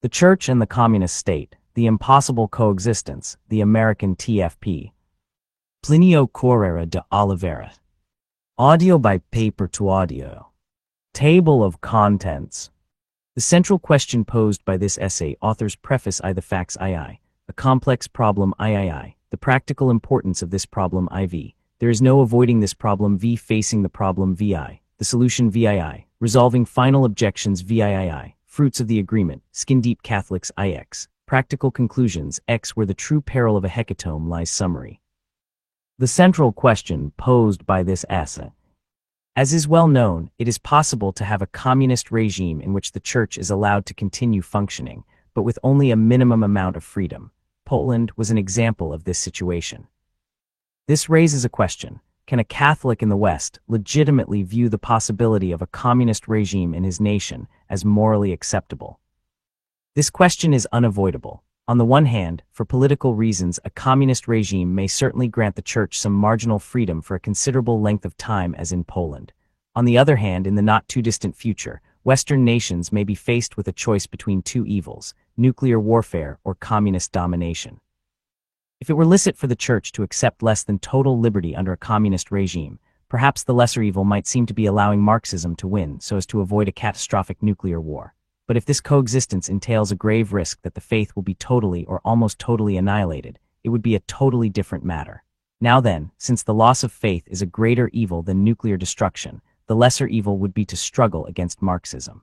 The Church and the Communist State, the Impossible Coexistence, the American TFP. Plinio Correra de Oliveira. Audio by paper to audio. Table of contents. The central question posed by this essay authors preface I. The facts II, a complex problem III, the practical importance of this problem IV. There is no avoiding this problem V, facing the problem VI, the solution VII, resolving final objections VIII, fruits of the agreement, skin-deep Catholics IX, practical conclusions X, where the true peril of a hecatomb lies. Summary. The central question posed by this essay. As is well known, it is possible to have a communist regime in which the Church is allowed to continue functioning, but with only a minimum amount of freedom. Poland was an example of this situation. This raises a question: can a Catholic in the West legitimately view the possibility of a communist regime in his nation as morally acceptable? This question is unavoidable. On the one hand, for political reasons, a communist regime may certainly grant the Church some marginal freedom for a considerable length of time, as in Poland. On the other hand, in the not-too-distant future, Western nations may be faced with a choice between two evils: nuclear warfare or communist domination. If it were licit for the Church to accept less than total liberty under a communist regime, perhaps the lesser evil might seem to be allowing Marxism to win so as to avoid a catastrophic nuclear war. But if this coexistence entails a grave risk that the faith will be totally or almost totally annihilated, it would be a totally different matter. Now then, since the loss of faith is a greater evil than nuclear destruction, the lesser evil would be to struggle against Marxism.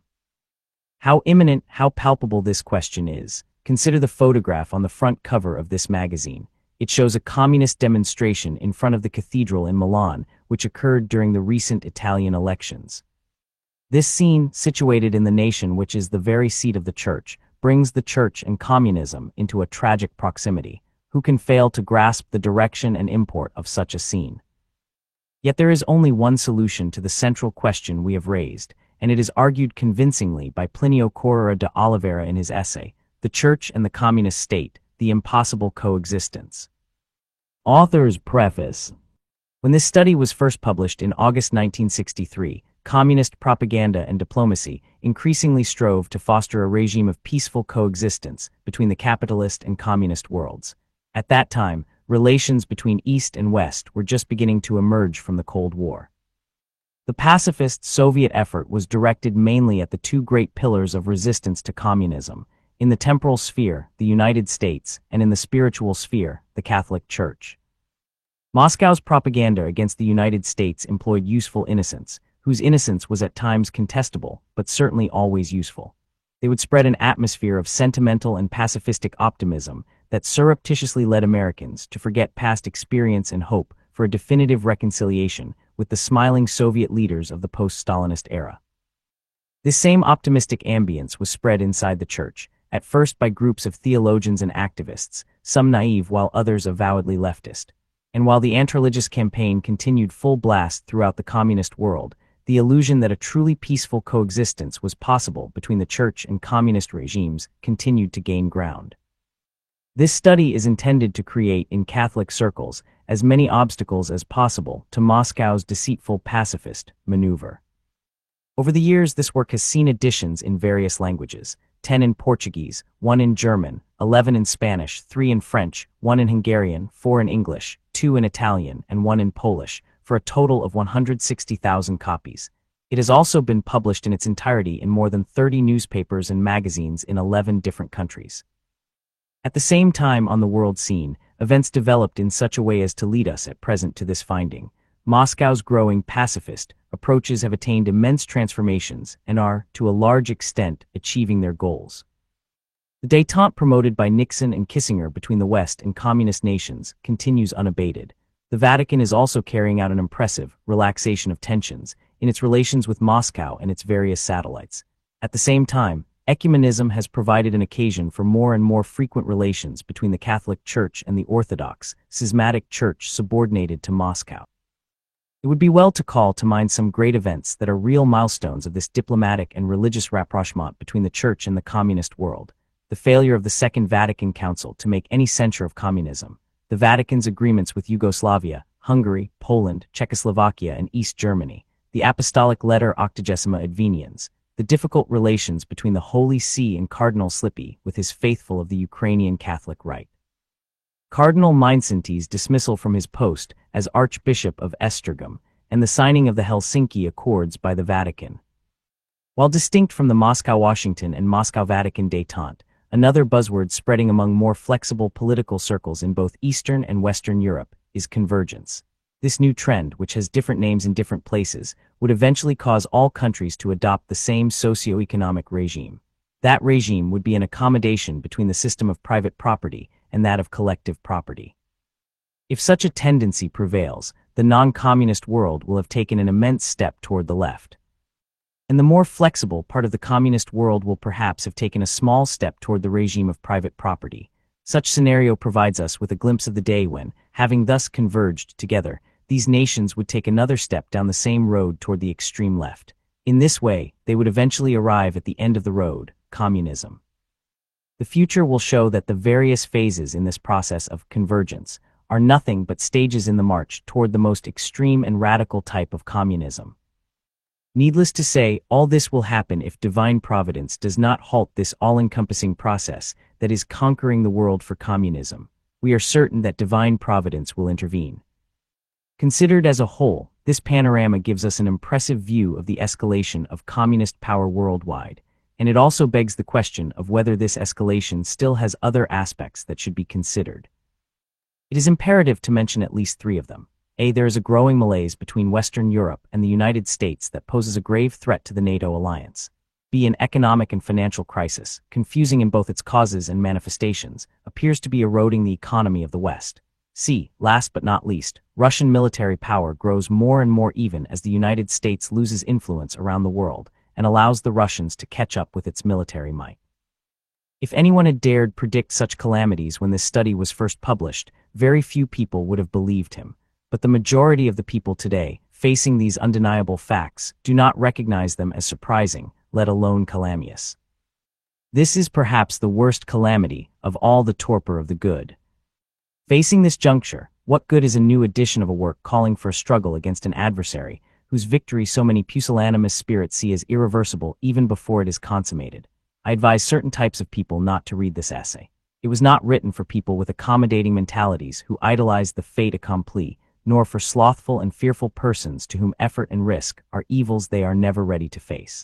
How imminent, how palpable this question is. Consider the photograph on the front cover of this magazine. It shows a communist demonstration in front of the cathedral in Milan, which occurred during the recent Italian elections. This scene, situated in the nation which is the very seat of the Church, brings the Church and communism into a tragic proximity. Who can fail to grasp the direction and import of such a scene? Yet there is only one solution to the central question we have raised, and it is argued convincingly by Plinio Correra de Oliveira in his essay, The Church and the Communist State, the Impossible Coexistence. Author's preface. When this study was first published in August 1963, communist propaganda and diplomacy increasingly strove to foster a regime of peaceful coexistence between the capitalist and communist worlds. At that time, relations between East and West were just beginning to emerge from the Cold War. The pacifist Soviet effort was directed mainly at the two great pillars of resistance to communism: in the temporal sphere, the United States, and in the spiritual sphere, the Catholic Church. Moscow's propaganda against the United States employed useful innocents, whose innocence was at times contestable, but certainly always useful. They would spread an atmosphere of sentimental and pacifistic optimism that surreptitiously led Americans to forget past experience and hope for a definitive reconciliation with the smiling Soviet leaders of the post-Stalinist era. This same optimistic ambience was spread inside the Church, at first by groups of theologians and activists, some naive while others avowedly leftist. And while the anti-religious campaign continued full blast throughout the communist world, the illusion that a truly peaceful coexistence was possible between the Church and communist regimes continued to gain ground. This study is intended to create in Catholic circles as many obstacles as possible to Moscow's deceitful pacifist maneuver. Over the years, this work has seen editions in various languages: 10 in Portuguese, 1 in German, 11 in Spanish, 3 in French, 1 in Hungarian, 4 in English, 2 in Italian, and 1 in Polish, for a total of 160,000 copies. It has also been published in its entirety in more than 30 newspapers and magazines in 11 different countries. At the same time, on the world scene, events developed in such a way as to lead us at present to this finding. Moscow's growing pacifist approaches have attained immense transformations and are, to a large extent, achieving their goals. The détente promoted by Nixon and Kissinger between the West and communist nations continues unabated. The Vatican is also carrying out an impressive relaxation of tensions in its relations with Moscow and its various satellites. At the same time, ecumenism has provided an occasion for more and more frequent relations between the Catholic Church and the Orthodox, schismatic Church subordinated to Moscow. It would be well to call to mind some great events that are real milestones of this diplomatic and religious rapprochement between the Church and the communist world: the failure of the Second Vatican Council to make any censure of communism, the Vatican's agreements with Yugoslavia, Hungary, Poland, Czechoslovakia, and East Germany, the Apostolic Letter Octogesima Adveniens, the difficult relations between the Holy See and Cardinal Slippy with his faithful of the Ukrainian Catholic Rite. Cardinal Mindszenty's dismissal from his post as Archbishop of Esztergom, and the signing of the Helsinki Accords by the Vatican. While distinct from the Moscow-Washington and Moscow-Vatican détente, another buzzword spreading among more flexible political circles in both Eastern and Western Europe is convergence. This new trend, which has different names in different places, would eventually cause all countries to adopt the same socio-economic regime. That regime would be an accommodation between the system of private property and that of collective property. If such a tendency prevails, the non-communist world will have taken an immense step toward the left. And the more flexible part of the communist world will perhaps have taken a small step toward the regime of private property. Such scenario provides us with a glimpse of the day when, having thus converged together, these nations would take another step down the same road toward the extreme left. In this way, they would eventually arrive at the end of the road, communism. The future will show that the various phases in this process of convergence are nothing but stages in the march toward the most extreme and radical type of communism. Needless to say, all this will happen if divine providence does not halt this all-encompassing process that is conquering the world for communism. We are certain that divine providence will intervene. Considered as a whole, this panorama gives us an impressive view of the escalation of communist power worldwide, and it also begs the question of whether this escalation still has other aspects that should be considered. It is imperative to mention at least three of them. A. There is a growing malaise between Western Europe and the United States that poses a grave threat to the NATO alliance. B. An economic and financial crisis, confusing in both its causes and manifestations, appears to be eroding the economy of the West. C. Last but not least, Russian military power grows more and more even as the United States loses influence around the world and allows the Russians to catch up with its military might. If anyone had dared predict such calamities when this study was first published, very few people would have believed him. But the majority of the people today, facing these undeniable facts, do not recognize them as surprising, let alone calamitous. This is perhaps the worst calamity of all the torpor of the good. Facing this juncture, what good is a new edition of a work calling for a struggle against an adversary, whose victory so many pusillanimous spirits see as irreversible even before it is consummated? I advise certain types of people not to read this essay. It was not written for people with accommodating mentalities who idolize the fait accompli, nor for slothful and fearful persons to whom effort and risk are evils they are never ready to face.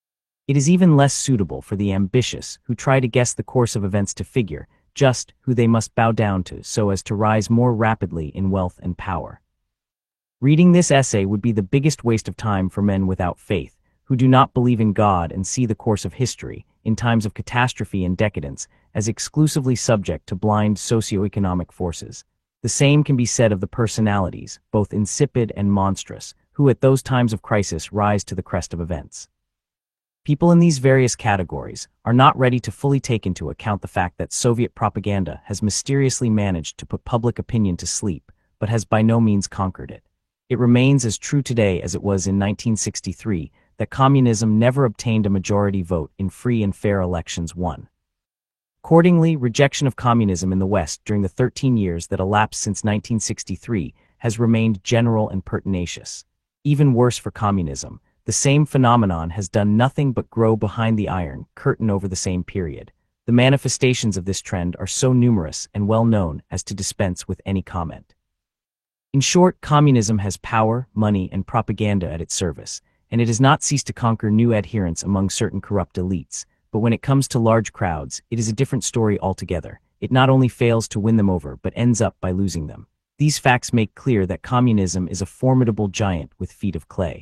It is even less suitable for the ambitious who try to guess the course of events to figure just who they must bow down to so as to rise more rapidly in wealth and power. Reading this essay would be the biggest waste of time for men without faith, who do not believe in God and see the course of history, in times of catastrophe and decadence, as exclusively subject to blind socio-economic forces. The same can be said of the personalities, both insipid and monstrous, who at those times of crisis rise to the crest of events. People in these various categories are not ready to fully take into account the fact that Soviet propaganda has mysteriously managed to put public opinion to sleep, but has by no means conquered it. It remains as true today as it was in 1963 that communism never obtained a majority vote in free and fair elections won. Accordingly, rejection of communism in the West during the 13 years that elapsed since 1963 has remained general and pertinacious. Even worse for communism, the same phenomenon has done nothing but grow behind the Iron Curtain over the same period. The manifestations of this trend are so numerous and well known as to dispense with any comment. In short, communism has power, money, and propaganda at its service, and it has not ceased to conquer new adherents among certain corrupt elites. But when it comes to large crowds, it is a different story altogether. It not only fails to win them over but ends up by losing them. These facts make clear that communism is a formidable giant with feet of clay.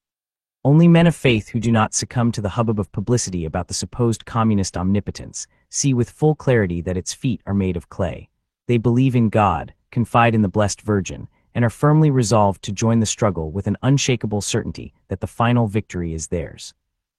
Only men of faith who do not succumb to the hubbub of publicity about the supposed communist omnipotence see with full clarity that its feet are made of clay. They believe in God, confide in the Blessed Virgin, and are firmly resolved to join the struggle with an unshakable certainty that the final victory is theirs.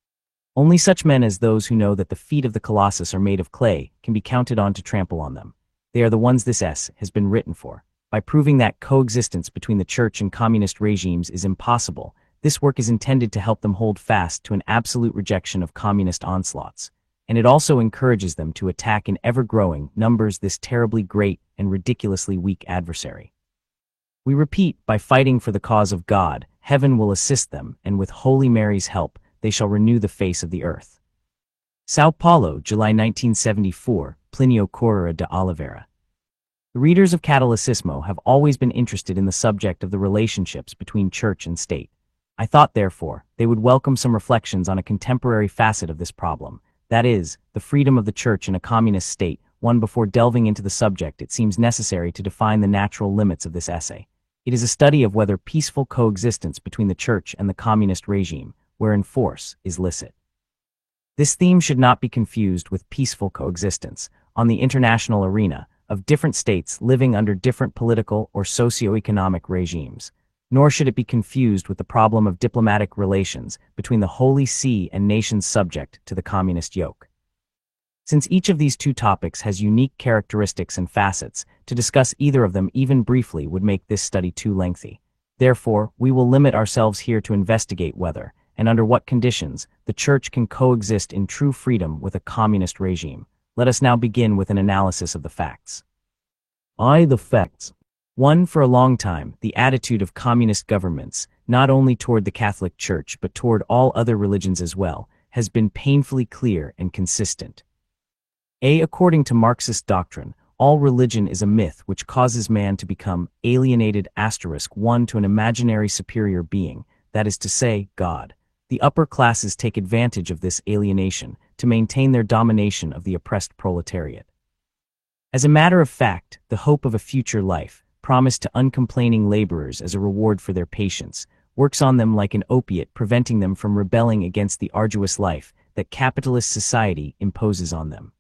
Only such men as those who know that the feet of the Colossus are made of clay can be counted on to trample on them. They are the ones this essay has been written for. By proving that coexistence between the church and communist regimes is impossible, this work is intended to help them hold fast to an absolute rejection of communist onslaughts, and it also encourages them to attack in ever-growing numbers this terribly great and ridiculously weak adversary. We repeat, by fighting for the cause of God, heaven will assist them, and with Holy Mary's help, they shall renew the face of the earth. Sao Paulo, July 1974, Plinio Correia de Oliveira. The readers of Catolicismo have always been interested in the subject of the relationships between church and state. I thought, therefore, they would welcome some reflections on a contemporary facet of this problem, that is, the freedom of the church in a communist state. Before delving into the subject, it seems necessary to define the natural limits of this essay. It is a study of whether peaceful coexistence between the church and the communist regime, wherein force is licit. This theme should not be confused with peaceful coexistence, on the international arena, of different states living under different political or socio-economic regimes, nor should it be confused with the problem of diplomatic relations between the Holy See and nations subject to the communist yoke. Since each of these two topics has unique characteristics and facets, to discuss either of them even briefly would make this study too lengthy. Therefore, we will limit ourselves here to investigate whether, and under what conditions, the church can coexist in true freedom with a communist regime. Let us now begin with an analysis of the facts. The facts. 1. For a long time, the attitude of communist governments, not only toward the Catholic Church but toward all other religions as well, has been painfully clear and consistent. According to Marxist doctrine, all religion is a myth which causes man to become alienated *1 to an imaginary superior being, that is to say, God. The upper classes take advantage of this alienation to maintain their domination of the oppressed proletariat. As a matter of fact, the hope of a future life, promised to uncomplaining laborers as a reward for their patience, works on them like an opiate, preventing them from rebelling against the arduous life that capitalist society imposes on them.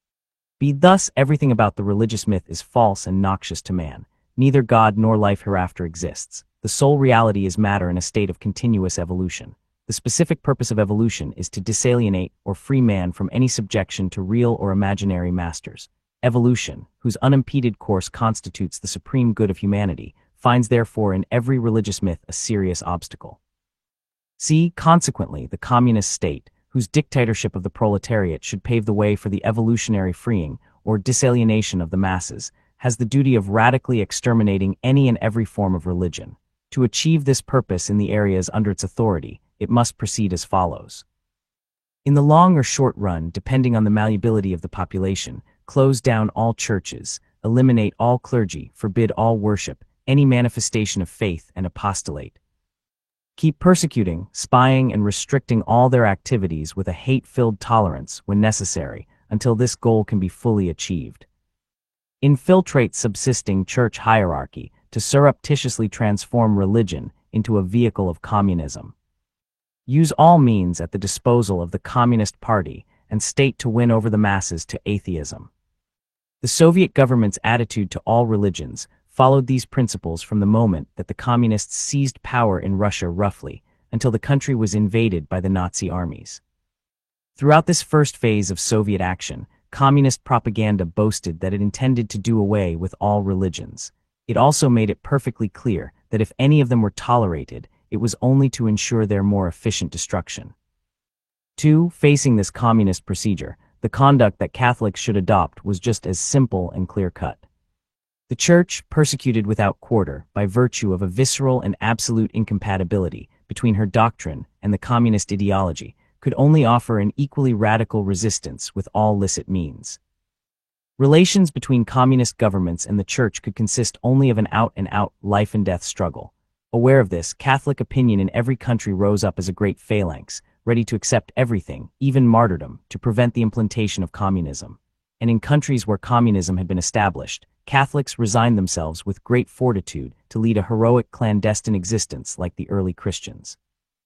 Thus, everything about the religious myth is false and noxious to man. Neither God nor life hereafter exists. The sole reality is matter in a state of continuous evolution. The specific purpose of evolution is to disalienate or free man from any subjection to real or imaginary masters. Evolution, whose unimpeded course constitutes the supreme good of humanity, finds therefore in every religious myth a serious obstacle. Consequently, the communist state, whose dictatorship of the proletariat should pave the way for the evolutionary freeing or disalienation of the masses, has the duty of radically exterminating any and every form of religion. To achieve this purpose in the areas under its authority, it must proceed as follows. In the long or short run, depending on the malleability of the population, close down all churches, eliminate all clergy, forbid all worship, any manifestation of faith, and apostolate. Keep persecuting, spying, and restricting all their activities with a hate-filled tolerance when necessary, until this goal can be fully achieved. Infiltrate subsisting church hierarchy to surreptitiously transform religion into a vehicle of communism. Use all means at the disposal of the Communist Party and state to win over the masses to atheism. The Soviet government's attitude to all religions followed these principles from the moment that the communists seized power in Russia roughly until the country was invaded by the Nazi armies. Throughout this first phase of Soviet action, communist propaganda boasted that it intended to do away with all religions. It also made it perfectly clear that if any of them were tolerated, it was only to ensure their more efficient destruction. 2. Facing this communist procedure, the conduct that Catholics should adopt was just as simple and clear-cut. The Church, persecuted without quarter by virtue of a visceral and absolute incompatibility between her doctrine and the communist ideology, could only offer an equally radical resistance with all licit means. Relations between communist governments and the Church could consist only of an out-and-out life-and-death struggle. Aware of this, Catholic opinion in every country rose up as a great phalanx, ready to accept everything, even martyrdom, to prevent the implantation of communism. And in countries where communism had been established, Catholics resigned themselves with great fortitude to lead a heroic clandestine existence like the early Christians.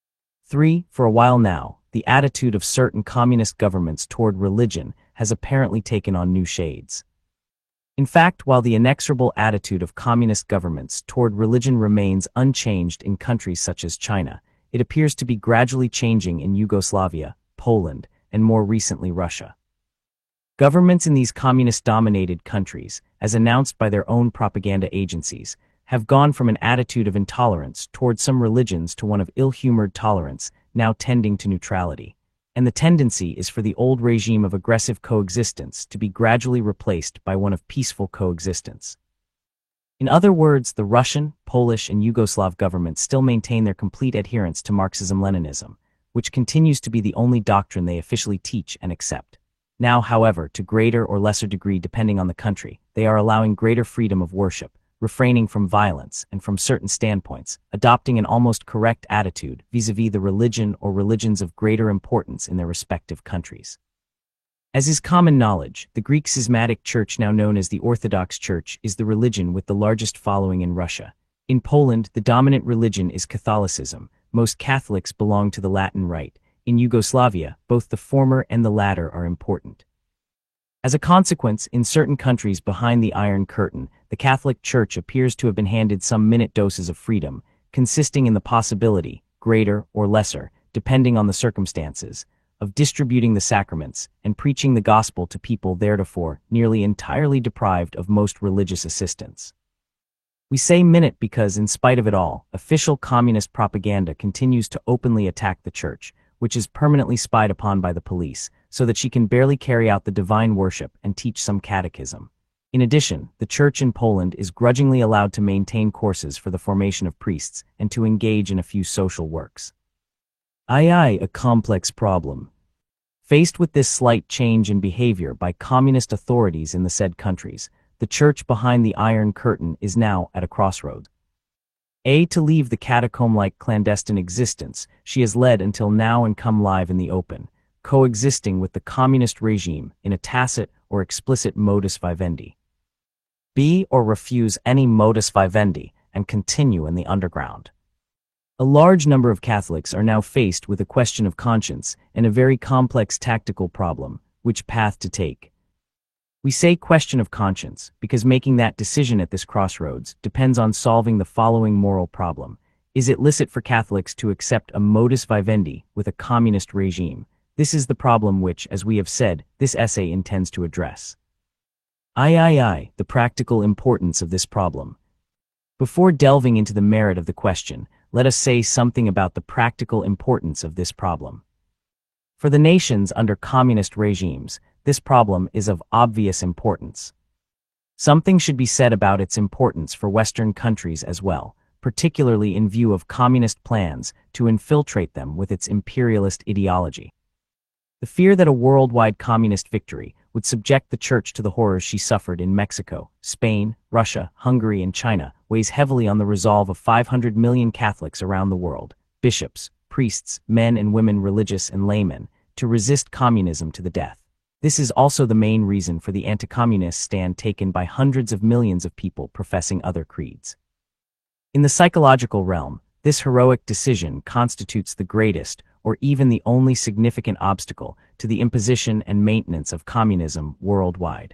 3. For a while now, the attitude of certain communist governments toward religion has apparently taken on new shades. In fact, while the inexorable attitude of communist governments toward religion remains unchanged in countries such as China, it appears to be gradually changing in Yugoslavia, Poland, and more recently Russia. Governments in these communist-dominated countries, as announced by their own propaganda agencies, have gone from an attitude of intolerance toward some religions to one of ill-humored tolerance, now tending to neutrality. And the tendency is for the old regime of aggressive coexistence to be gradually replaced by one of peaceful coexistence. In other words, the Russian, Polish, and Yugoslav governments still maintain their complete adherence to Marxism-Leninism, which continues to be the only doctrine they officially teach and accept. Now, however, to greater or lesser degree depending on the country, they are allowing greater freedom of worship, refraining from violence and from certain standpoints, adopting an almost correct attitude vis-à-vis the religion or religions of greater importance in their respective countries. As is common knowledge, the Greek Schismatic Church, now known as the Orthodox Church, is the religion with the largest following in Russia. In Poland, the dominant religion is Catholicism. Most Catholics belong to the Latin Rite. In Yugoslavia, both the former and the latter are important. As a consequence, in certain countries behind the Iron Curtain, the Catholic Church appears to have been handed some minute doses of freedom, consisting in the possibility, greater or lesser, depending on the circumstances, of distributing the sacraments and preaching the gospel to people theretofore nearly entirely deprived of most religious assistance. We say minute because, in spite of it all, official communist propaganda continues to openly attack the Church, which is permanently spied upon by the police, so that she can barely carry out the divine worship and teach some catechism. In addition, the Church in Poland is grudgingly allowed to maintain courses for the formation of priests and to engage in a few social works. A complex problem. Faced with this slight change in behavior by communist authorities in the said countries, the Church behind the Iron Curtain is now at a crossroads. To leave the catacomb-like clandestine existence she has led until now and come live in the open, coexisting with the communist regime in a tacit or explicit modus vivendi. B, or refuse any modus vivendi and continue in the underground. A large number of Catholics are now faced with a question of conscience and a very complex tactical problem, which path to take. We say question of conscience because making that decision at this crossroads depends on solving the following moral problem. Is it licit for Catholics to accept a modus vivendi with a communist regime? This is the problem which, as we have said, this essay intends to address. The practical importance of this problem. Before delving into the merit of the question, let us say something about the practical importance of this problem. For the nations under communist regimes, this problem is of obvious importance. Something should be said about its importance for Western countries as well, particularly in view of communist plans to infiltrate them with its imperialist ideology. The fear that a worldwide communist victory would subject the Church to the horrors she suffered in Mexico, Spain, Russia, Hungary, and China weighs heavily on the resolve of 500 million Catholics around the world, bishops, priests, men and women, religious and laymen, to resist communism to the death. This is also the main reason for the anti-communist stand taken by hundreds of millions of people professing other creeds. In the psychological realm, this heroic decision constitutes the greatest, or even the only significant obstacle to the imposition and maintenance of communism worldwide.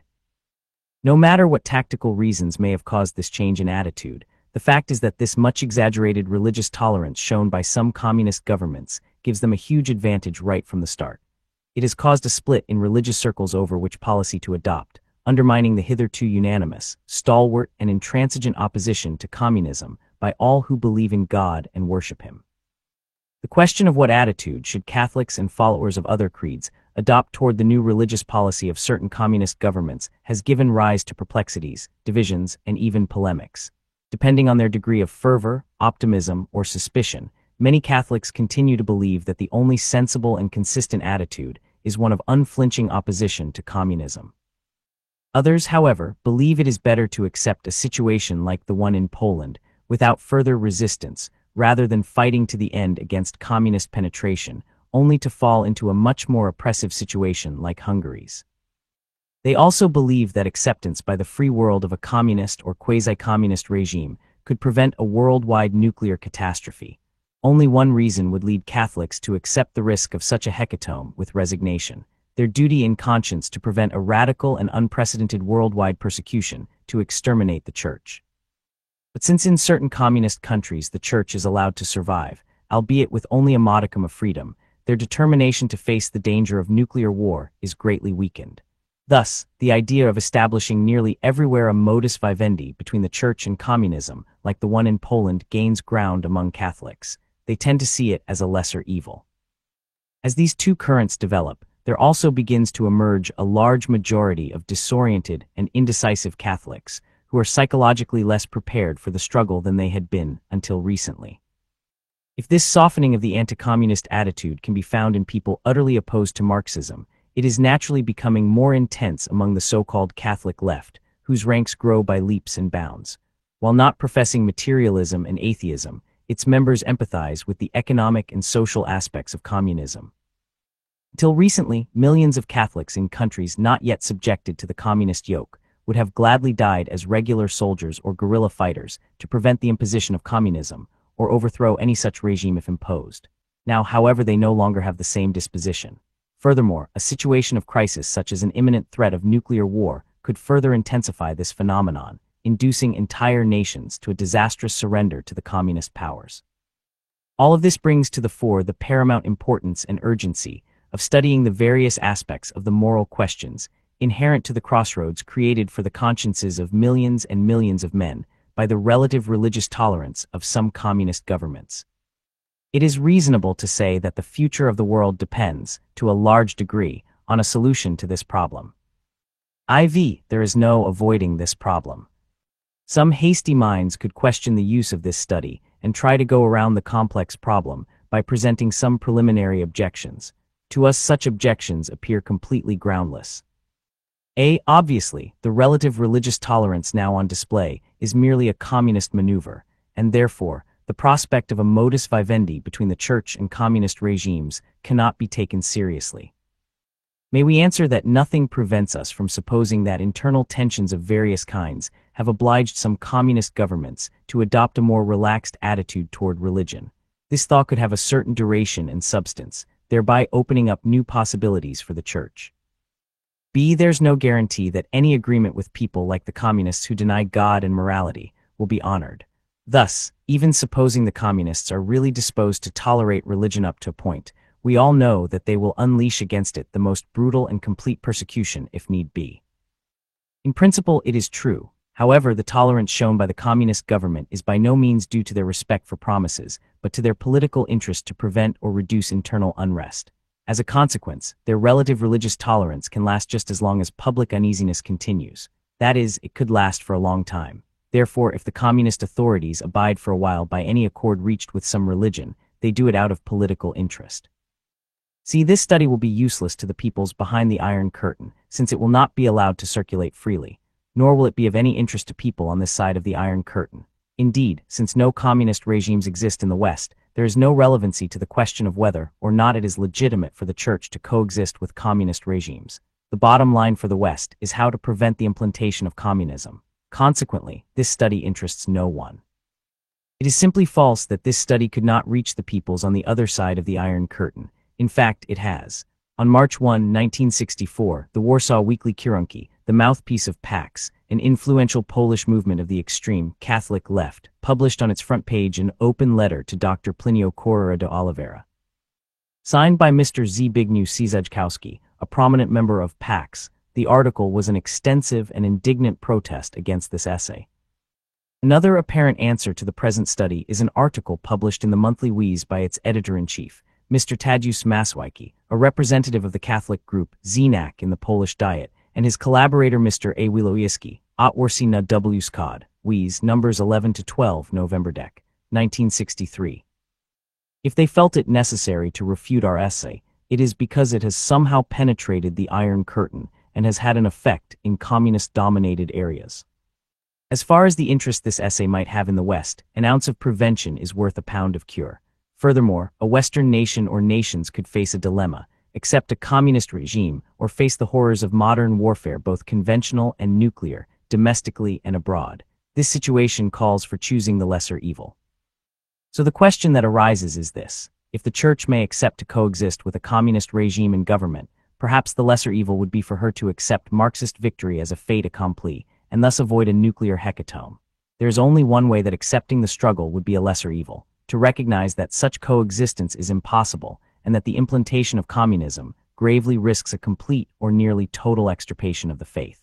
No matter what tactical reasons may have caused this change in attitude, the fact is that this much exaggerated religious tolerance shown by some communist governments gives them a huge advantage right from the start. It has caused a split in religious circles over which policy to adopt, undermining the hitherto unanimous, stalwart, and intransigent opposition to communism by all who believe in God and worship Him. The question of what attitude should Catholics and followers of other creeds adopt toward the new religious policy of certain communist governments has given rise to perplexities, divisions, and even polemics. Depending on their degree of fervor, optimism, or suspicion, many Catholics continue to believe that the only sensible and consistent attitude is one of unflinching opposition to communism. Others, however, believe it is better to accept a situation like the one in Poland without further resistance, rather than fighting to the end against communist penetration, only to fall into a much more oppressive situation like Hungary's. They also believe that acceptance by the free world of a communist or quasi-communist regime could prevent a worldwide nuclear catastrophe. Only one reason would lead Catholics to accept the risk of such a hecatomb with resignation: their duty in conscience to prevent a radical and unprecedented worldwide persecution to exterminate the Church. But since in certain communist countries the Church is allowed to survive, albeit with only a modicum of freedom, their determination to face the danger of nuclear war is greatly weakened. Thus, the idea of establishing nearly everywhere a modus vivendi between the Church and communism, like the one in Poland, gains ground among Catholics. They tend to see it as a lesser evil. As these two currents develop, there also begins to emerge a large majority of disoriented and indecisive Catholics, who are psychologically less prepared for the struggle than they had been until recently. If this softening of the anti-communist attitude can be found in people utterly opposed to Marxism, it is naturally becoming more intense among the so-called Catholic left, whose ranks grow by leaps and bounds. While not professing materialism and atheism, its members empathize with the economic and social aspects of communism. Until recently, millions of Catholics in countries not yet subjected to the communist yoke would have gladly died as regular soldiers or guerrilla fighters to prevent the imposition of communism, or overthrow any such regime if imposed. Now, however, they no longer have the same disposition. Furthermore, a situation of crisis such as an imminent threat of nuclear war could further intensify this phenomenon, inducing entire nations to a disastrous surrender to the communist powers. All of this brings to the fore the paramount importance and urgency of studying the various aspects of the moral questions inherent to the crossroads created for the consciences of millions and millions of men by the relative religious tolerance of some communist governments. It is reasonable to say that the future of the world depends, to a large degree, on a solution to this problem. There is no avoiding this problem. Some hasty minds could question the use of this study and try to go around the complex problem by presenting some preliminary objections. To us, such objections appear completely groundless. Obviously, the relative religious tolerance now on display is merely a communist maneuver, and therefore, the prospect of a modus vivendi between the church and communist regimes cannot be taken seriously. May we answer that nothing prevents us from supposing that internal tensions of various kinds have obliged some communist governments to adopt a more relaxed attitude toward religion. This thought could have a certain duration and substance, thereby opening up new possibilities for the church. There's no guarantee that any agreement with people like the communists who deny God and morality will be honored. Thus, even supposing the communists are really disposed to tolerate religion up to a point, we all know that they will unleash against it the most brutal and complete persecution if need be. In principle, it is true. However, the tolerance shown by the communist government is by no means due to their respect for promises, but to their political interest to prevent or reduce internal unrest. As a consequence, their relative religious tolerance can last just as long as public uneasiness continues. That is, it could last for a long time. Therefore, if the communist authorities abide for a while by any accord reached with some religion, they do it out of political interest. See, this study will be useless to the peoples behind the Iron Curtain, since it will not be allowed to circulate freely, nor will it be of any interest to people on this side of the Iron Curtain. Indeed, since no communist regimes exist in the West, there is no relevancy to the question of whether or not it is legitimate for the Church to coexist with communist regimes. The bottom line for the West is how to prevent the implantation of communism. Consequently, this study interests no one. It is simply false that this study could not reach the peoples on the other side of the Iron Curtain. In fact, it has. On March 1, 1964, the Warsaw Weekly Kierunki, the mouthpiece of PAX, an influential Polish movement of the extreme Catholic left, published on its front page an open letter to Dr. Plinio Correra de Oliveira. Signed by Mr. Zbigniew Cieszkowski, a prominent member of PAX, the article was an extensive and indignant protest against this essay. Another apparent answer to the present study is an article published in the Monthly Wiz by its editor-in-chief, Mr. Tadeusz Mazowiecki, a representative of the Catholic group Znak in the Polish Diet, and his collaborator Mr. A. Wilowiecki, Otwarsi na Wskod, Wiz, numbers 11-12, November Dec, 1963. If they felt it necessary to refute our essay, it is because it has somehow penetrated the Iron Curtain and has had an effect in communist-dominated areas. As far as the interest this essay might have in the West, an ounce of prevention is worth a pound of cure. Furthermore, a Western nation or nations could face a dilemma: accept a communist regime or face the horrors of modern warfare, both conventional and nuclear, domestically and abroad. This situation calls for choosing the lesser evil. So the question that arises is this: if the Church may accept to coexist with a communist regime and government, perhaps the lesser evil would be for her to accept Marxist victory as a fait accompli, and thus avoid a nuclear hecatomb. There is only one way that accepting the struggle would be a lesser evil: to recognize that such coexistence is impossible, and that the implantation of communism gravely risks a complete or nearly total extirpation of the faith.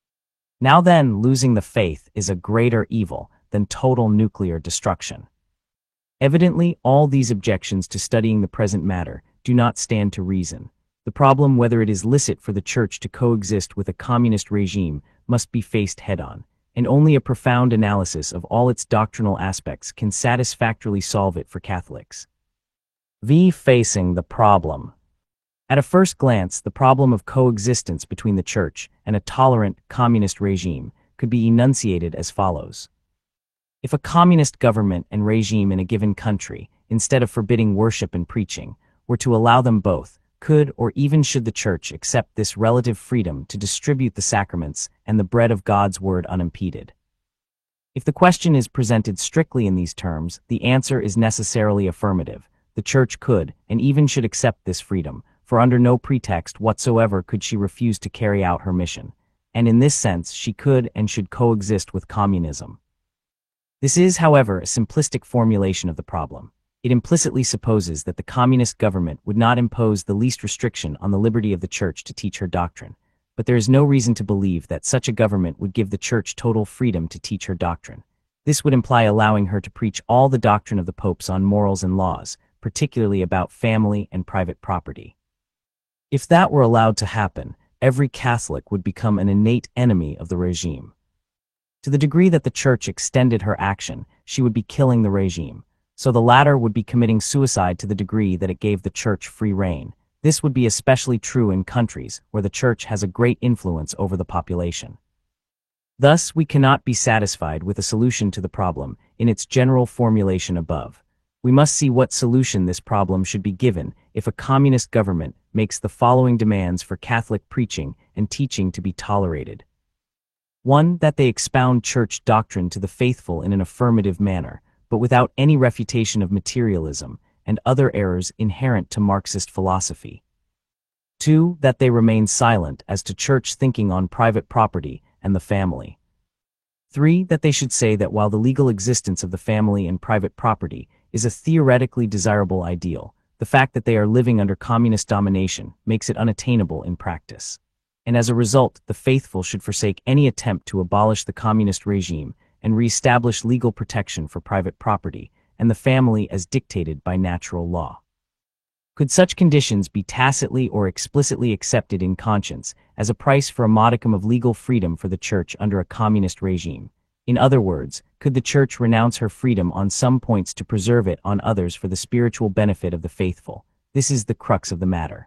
Now then, losing the faith is a greater evil than total nuclear destruction. Evidently, all these objections to studying the present matter do not stand to reason. The problem whether it is licit for the Church to coexist with a communist regime must be faced head-on. and only a profound analysis of all its doctrinal aspects can satisfactorily solve it for Catholics. Facing the problem. At a first glance, the problem of coexistence between the Church and a tolerant, communist regime could be enunciated as follows. If a communist government and regime in a given country, instead of forbidding worship and preaching, were to allow them both, could or even should the Church accept this relative freedom to distribute the sacraments and the bread of God's word unimpeded? If the question is presented strictly in these terms, the answer is necessarily affirmative. The Church could, and even should accept this freedom, for under no pretext whatsoever could she refuse to carry out her mission, and in this sense she could and should coexist with communism. This is, however, a simplistic formulation of the problem. It implicitly supposes that the communist government would not impose the least restriction on the liberty of the Church to teach her doctrine, but there is no reason to believe that such a government would give the Church total freedom to teach her doctrine. This would imply allowing her to preach all the doctrine of the popes on morals and laws, particularly about family and private property. If that were allowed to happen, every Catholic would become an innate enemy of the regime. To the degree that the Church extended her action, she would be killing the regime, so the latter would be committing suicide to the degree that it gave the Church free rein. This would be especially true in countries where the Church has a great influence over the population. Thus, we cannot be satisfied with a solution to the problem in its general formulation above. We must see what solution this problem should be given if a communist government makes the following demands for Catholic preaching and teaching to be tolerated. 1. That they expound Church doctrine to the faithful in an affirmative manner, but without any refutation of materialism and other errors inherent to Marxist philosophy. 2. That they remain silent as to Church thinking on private property and the family. 3. That they should say that while the legal existence of the family and private property is a theoretically desirable ideal, the fact that they are living under communist domination makes it unattainable in practice. And as a result, the faithful should forsake any attempt to abolish the communist regime and re-establish legal protection for private property and the family as dictated by natural law. Could such conditions be tacitly or explicitly accepted in conscience as a price for a modicum of legal freedom for the Church under a communist regime? In other words, could the Church renounce her freedom on some points to preserve it on others for the spiritual benefit of the faithful? This is the crux of the matter.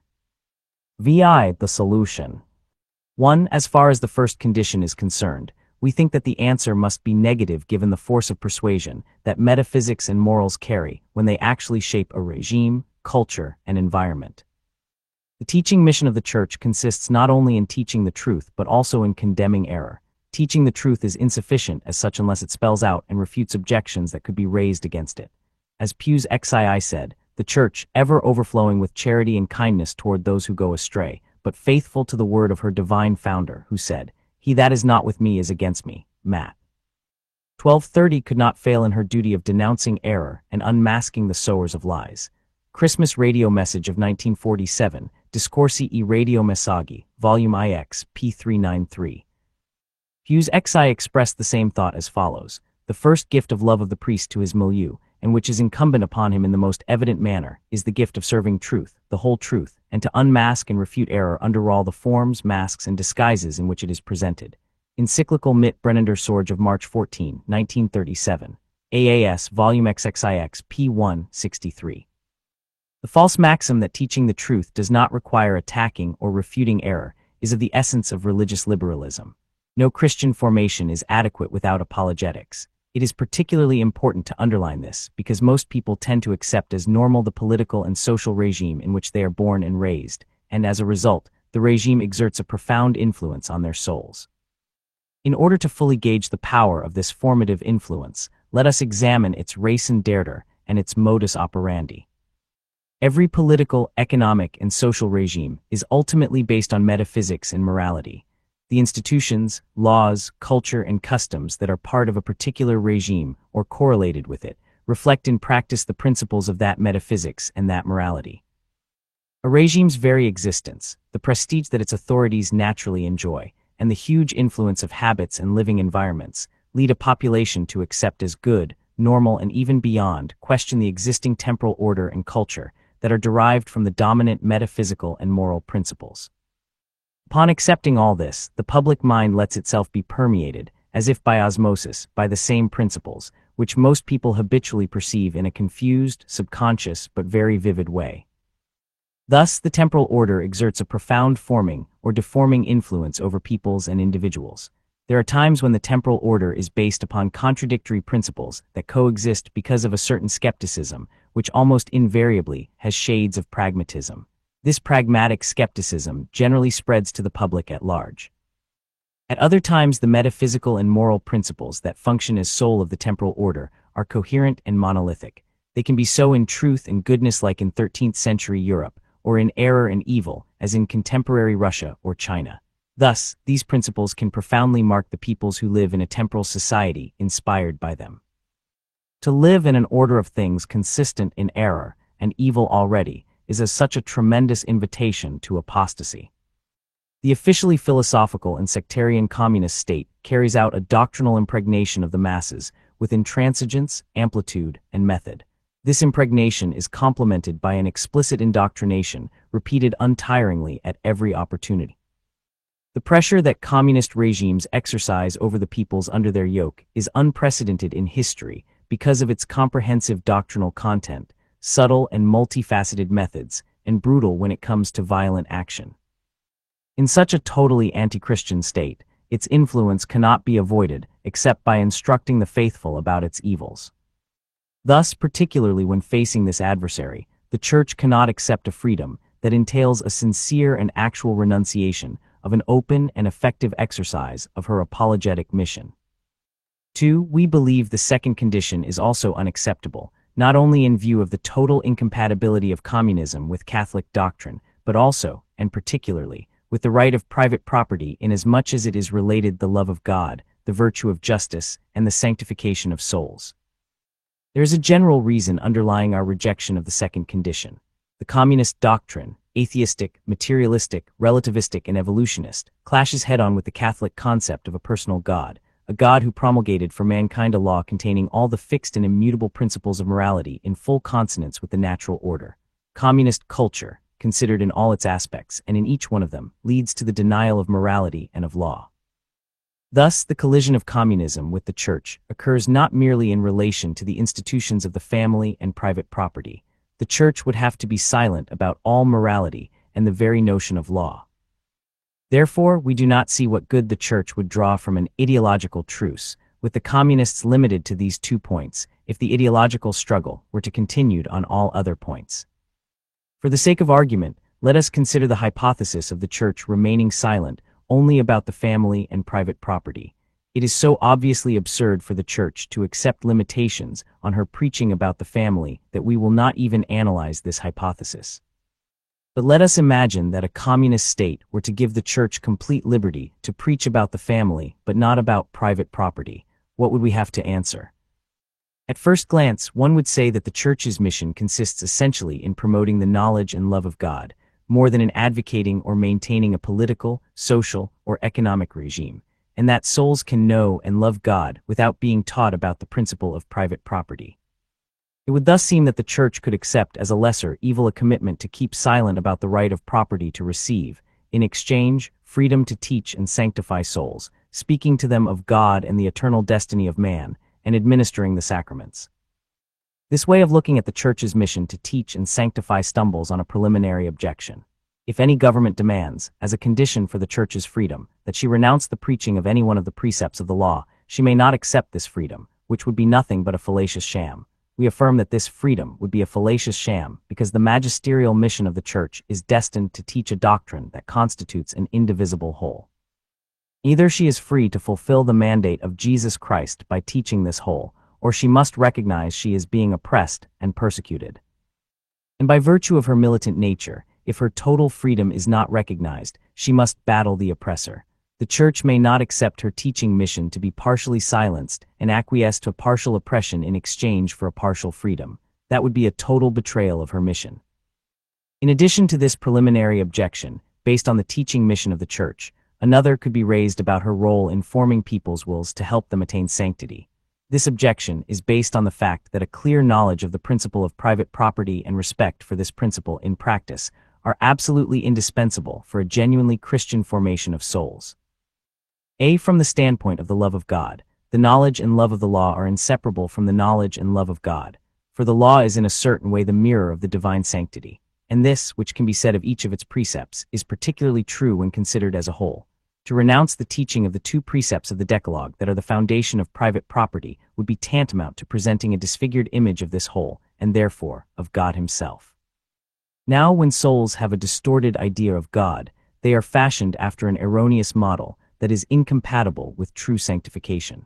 The solution. 1. As far as the first condition is concerned, we think that the answer must be negative given the force of persuasion that metaphysics and morals carry when they actually shape a regime, culture, and environment. The teaching mission of the Church consists not only in teaching the truth but also in condemning error. Teaching the truth is insufficient as such unless it spells out and refutes objections that could be raised against it. As Pius XII said, the Church, ever overflowing with charity and kindness toward those who go astray, but faithful to the word of her divine founder, who said, "He that is not with me is against me." Matt. 1230 could not fail in her duty of denouncing error and unmasking the sowers of lies. Christmas radio message of 1947, Discorsi e Radio Messaggi, Volume IX, p. 393. Pius XI expressed the same thought as follows: the first gift of love of the priest to his milieu, and which is incumbent upon him in the most evident manner, is the gift of serving truth, the whole truth, and to unmask and refute error under all the forms, masks, and disguises in which it is presented. Encyclical mit Brennender Sorge of March 14, 1937. AAS, Volume XXIX, p. 163. The false maxim that teaching the truth does not require attacking or refuting error is of the essence of religious liberalism. No Christian formation is adequate without apologetics. It is particularly important to underline this because most people tend to accept as normal the political and social regime in which they are born and raised, and as a result, the regime exerts a profound influence on their souls. In order to fully gauge the power of this formative influence, let us examine its raison d'être and its modus operandi. Every political, economic, and social regime is ultimately based on metaphysics and morality. The institutions, laws, culture, and customs that are part of a particular regime or correlated with it reflect in practice the principles of that metaphysics and that morality. A regime's very existence, the prestige that its authorities naturally enjoy, and the huge influence of habits and living environments lead a population to accept as good, normal, and even beyond question the existing temporal order and culture that are derived from the dominant metaphysical and moral principles. Upon accepting all this, the public mind lets itself be permeated, as if by osmosis, by the same principles, which most people habitually perceive in a confused, subconscious, but very vivid way. Thus, the temporal order exerts a profound forming or deforming influence over peoples and individuals. There are times when the temporal order is based upon contradictory principles that coexist because of a certain skepticism, which almost invariably has shades of pragmatism. This pragmatic skepticism generally spreads to the public at large. At other times, the metaphysical and moral principles that function as soul of the temporal order are coherent and monolithic. They can be so in truth and goodness like in 13th century Europe, or in error and evil, as in contemporary Russia or China. Thus, these principles can profoundly mark the peoples who live in a temporal society inspired by them. To live in an order of things consistent in error and evil already is as such a tremendous invitation to apostasy. The officially philosophical and sectarian communist state carries out a doctrinal impregnation of the masses with intransigence, amplitude, and method. This impregnation is complemented by an explicit indoctrination repeated untiringly at every opportunity. The pressure that communist regimes exercise over the peoples under their yoke is unprecedented in history because of its comprehensive doctrinal content, subtle and multifaceted methods, and brutal when it comes to violent action. In such a totally anti-Christian state, its influence cannot be avoided except by instructing the faithful about its evils. Thus, particularly when facing this adversary, the Church cannot accept a freedom that entails a sincere and actual renunciation of an open and effective exercise of her apologetic mission. 2. We believe the second condition is also unacceptable, not only in view of the total incompatibility of communism with Catholic doctrine, but also, and particularly, with the right of private property inasmuch as it is related the love of God, the virtue of justice, and the sanctification of souls. There is a general reason underlying our rejection of the second condition. The communist doctrine, atheistic, materialistic, relativistic, and evolutionist, clashes head-on with the Catholic concept of a personal God, a God who promulgated for mankind a law containing all the fixed and immutable principles of morality in full consonance with the natural order. Communist culture, considered in all its aspects and in each one of them, leads to the denial of morality and of law. Thus, the collision of communism with the Church occurs not merely in relation to the institutions of the family and private property. The Church would have to be silent about all morality and the very notion of law. Therefore, we do not see what good the Church would draw from an ideological truce with the communists limited to these 2 points if the ideological struggle were to continue on all other points. For the sake of argument, let us consider the hypothesis of the Church remaining silent only about the family and private property. It is so obviously absurd for the Church to accept limitations on her preaching about the family that we will not even analyze this hypothesis. But let us imagine that a communist state were to give the Church complete liberty to preach about the family but not about private property. What would we have to answer? At first glance, one would say that the Church's mission consists essentially in promoting the knowledge and love of God, more than in advocating or maintaining a political, social, or economic regime, and that souls can know and love God without being taught about the principle of private property. It would thus seem that the Church could accept as a lesser evil a commitment to keep silent about the right of property to receive, in exchange, freedom to teach and sanctify souls, speaking to them of God and the eternal destiny of man, and administering the sacraments. This way of looking at the Church's mission to teach and sanctify stumbles on a preliminary objection. If any government demands, as a condition for the Church's freedom, that she renounce the preaching of any one of the precepts of the law, she may not accept this freedom, which would be nothing but a fallacious sham. We affirm that this freedom would be a fallacious sham because the magisterial mission of the Church is destined to teach a doctrine that constitutes an indivisible whole. Either she is free to fulfill the mandate of Jesus Christ by teaching this whole, or she must recognize she is being oppressed and persecuted. And by virtue of her militant nature, if her total freedom is not recognized, she must battle the oppressor. The Church may not accept her teaching mission to be partially silenced and acquiesce to partial oppression in exchange for a partial freedom. That would be a total betrayal of her mission. In addition to this preliminary objection, based on the teaching mission of the Church, another could be raised about her role in forming people's wills to help them attain sanctity. This objection is based on the fact that a clear knowledge of the principle of private property and respect for this principle in practice are absolutely indispensable for a genuinely Christian formation of souls. A. From the standpoint of the love of God, the knowledge and love of the law are inseparable from the knowledge and love of God, for the law is in a certain way the mirror of the divine sanctity, and this, which can be said of each of its precepts, is particularly true when considered as a whole. To renounce the teaching of the two precepts of the Decalogue that are the foundation of private property would be tantamount to presenting a disfigured image of this whole, and therefore, of God himself. Now, when souls have a distorted idea of God, they are fashioned after an erroneous model that is incompatible with true sanctification.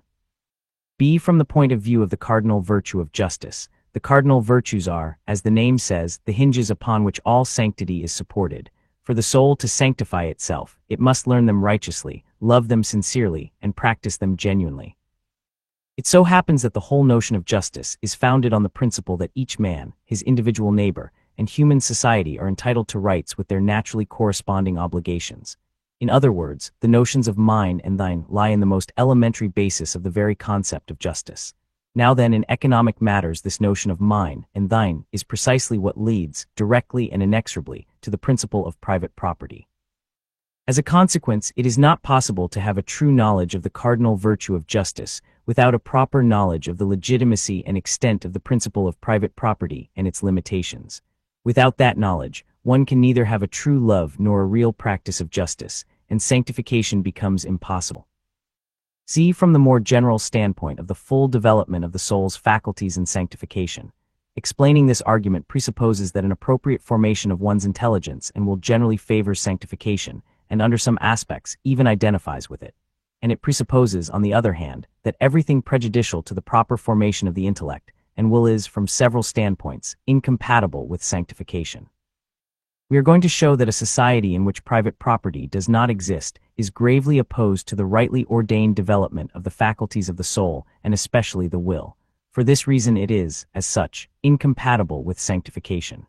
B. From the point of view of the cardinal virtue of justice, the cardinal virtues are, as the name says, the hinges upon which all sanctity is supported. For the soul to sanctify itself, it must learn them righteously, love them sincerely, and practice them genuinely. It so happens that the whole notion of justice is founded on the principle that each man, his individual neighbor, and human society are entitled to rights with their naturally corresponding obligations. In other words, the notions of mine and thine lie in the most elementary basis of the very concept of justice. Now then, in economic matters, this notion of mine and thine is precisely what leads, directly and inexorably, to the principle of private property. As a consequence, it is not possible to have a true knowledge of the cardinal virtue of justice without a proper knowledge of the legitimacy and extent of the principle of private property and its limitations. Without that knowledge, one can neither have a true love nor a real practice of justice, and sanctification becomes impossible. See, from the more general standpoint of the full development of the soul's faculties and sanctification. Explaining this argument presupposes that an appropriate formation of one's intelligence and will generally favor sanctification, and under some aspects even identifies with it. And it presupposes, on the other hand, that everything prejudicial to the proper formation of the intellect and will is, from several standpoints, incompatible with sanctification. We are going to show that a society in which private property does not exist is gravely opposed to the rightly ordained development of the faculties of the soul, and especially the will. For this reason it is, as such, incompatible with sanctification.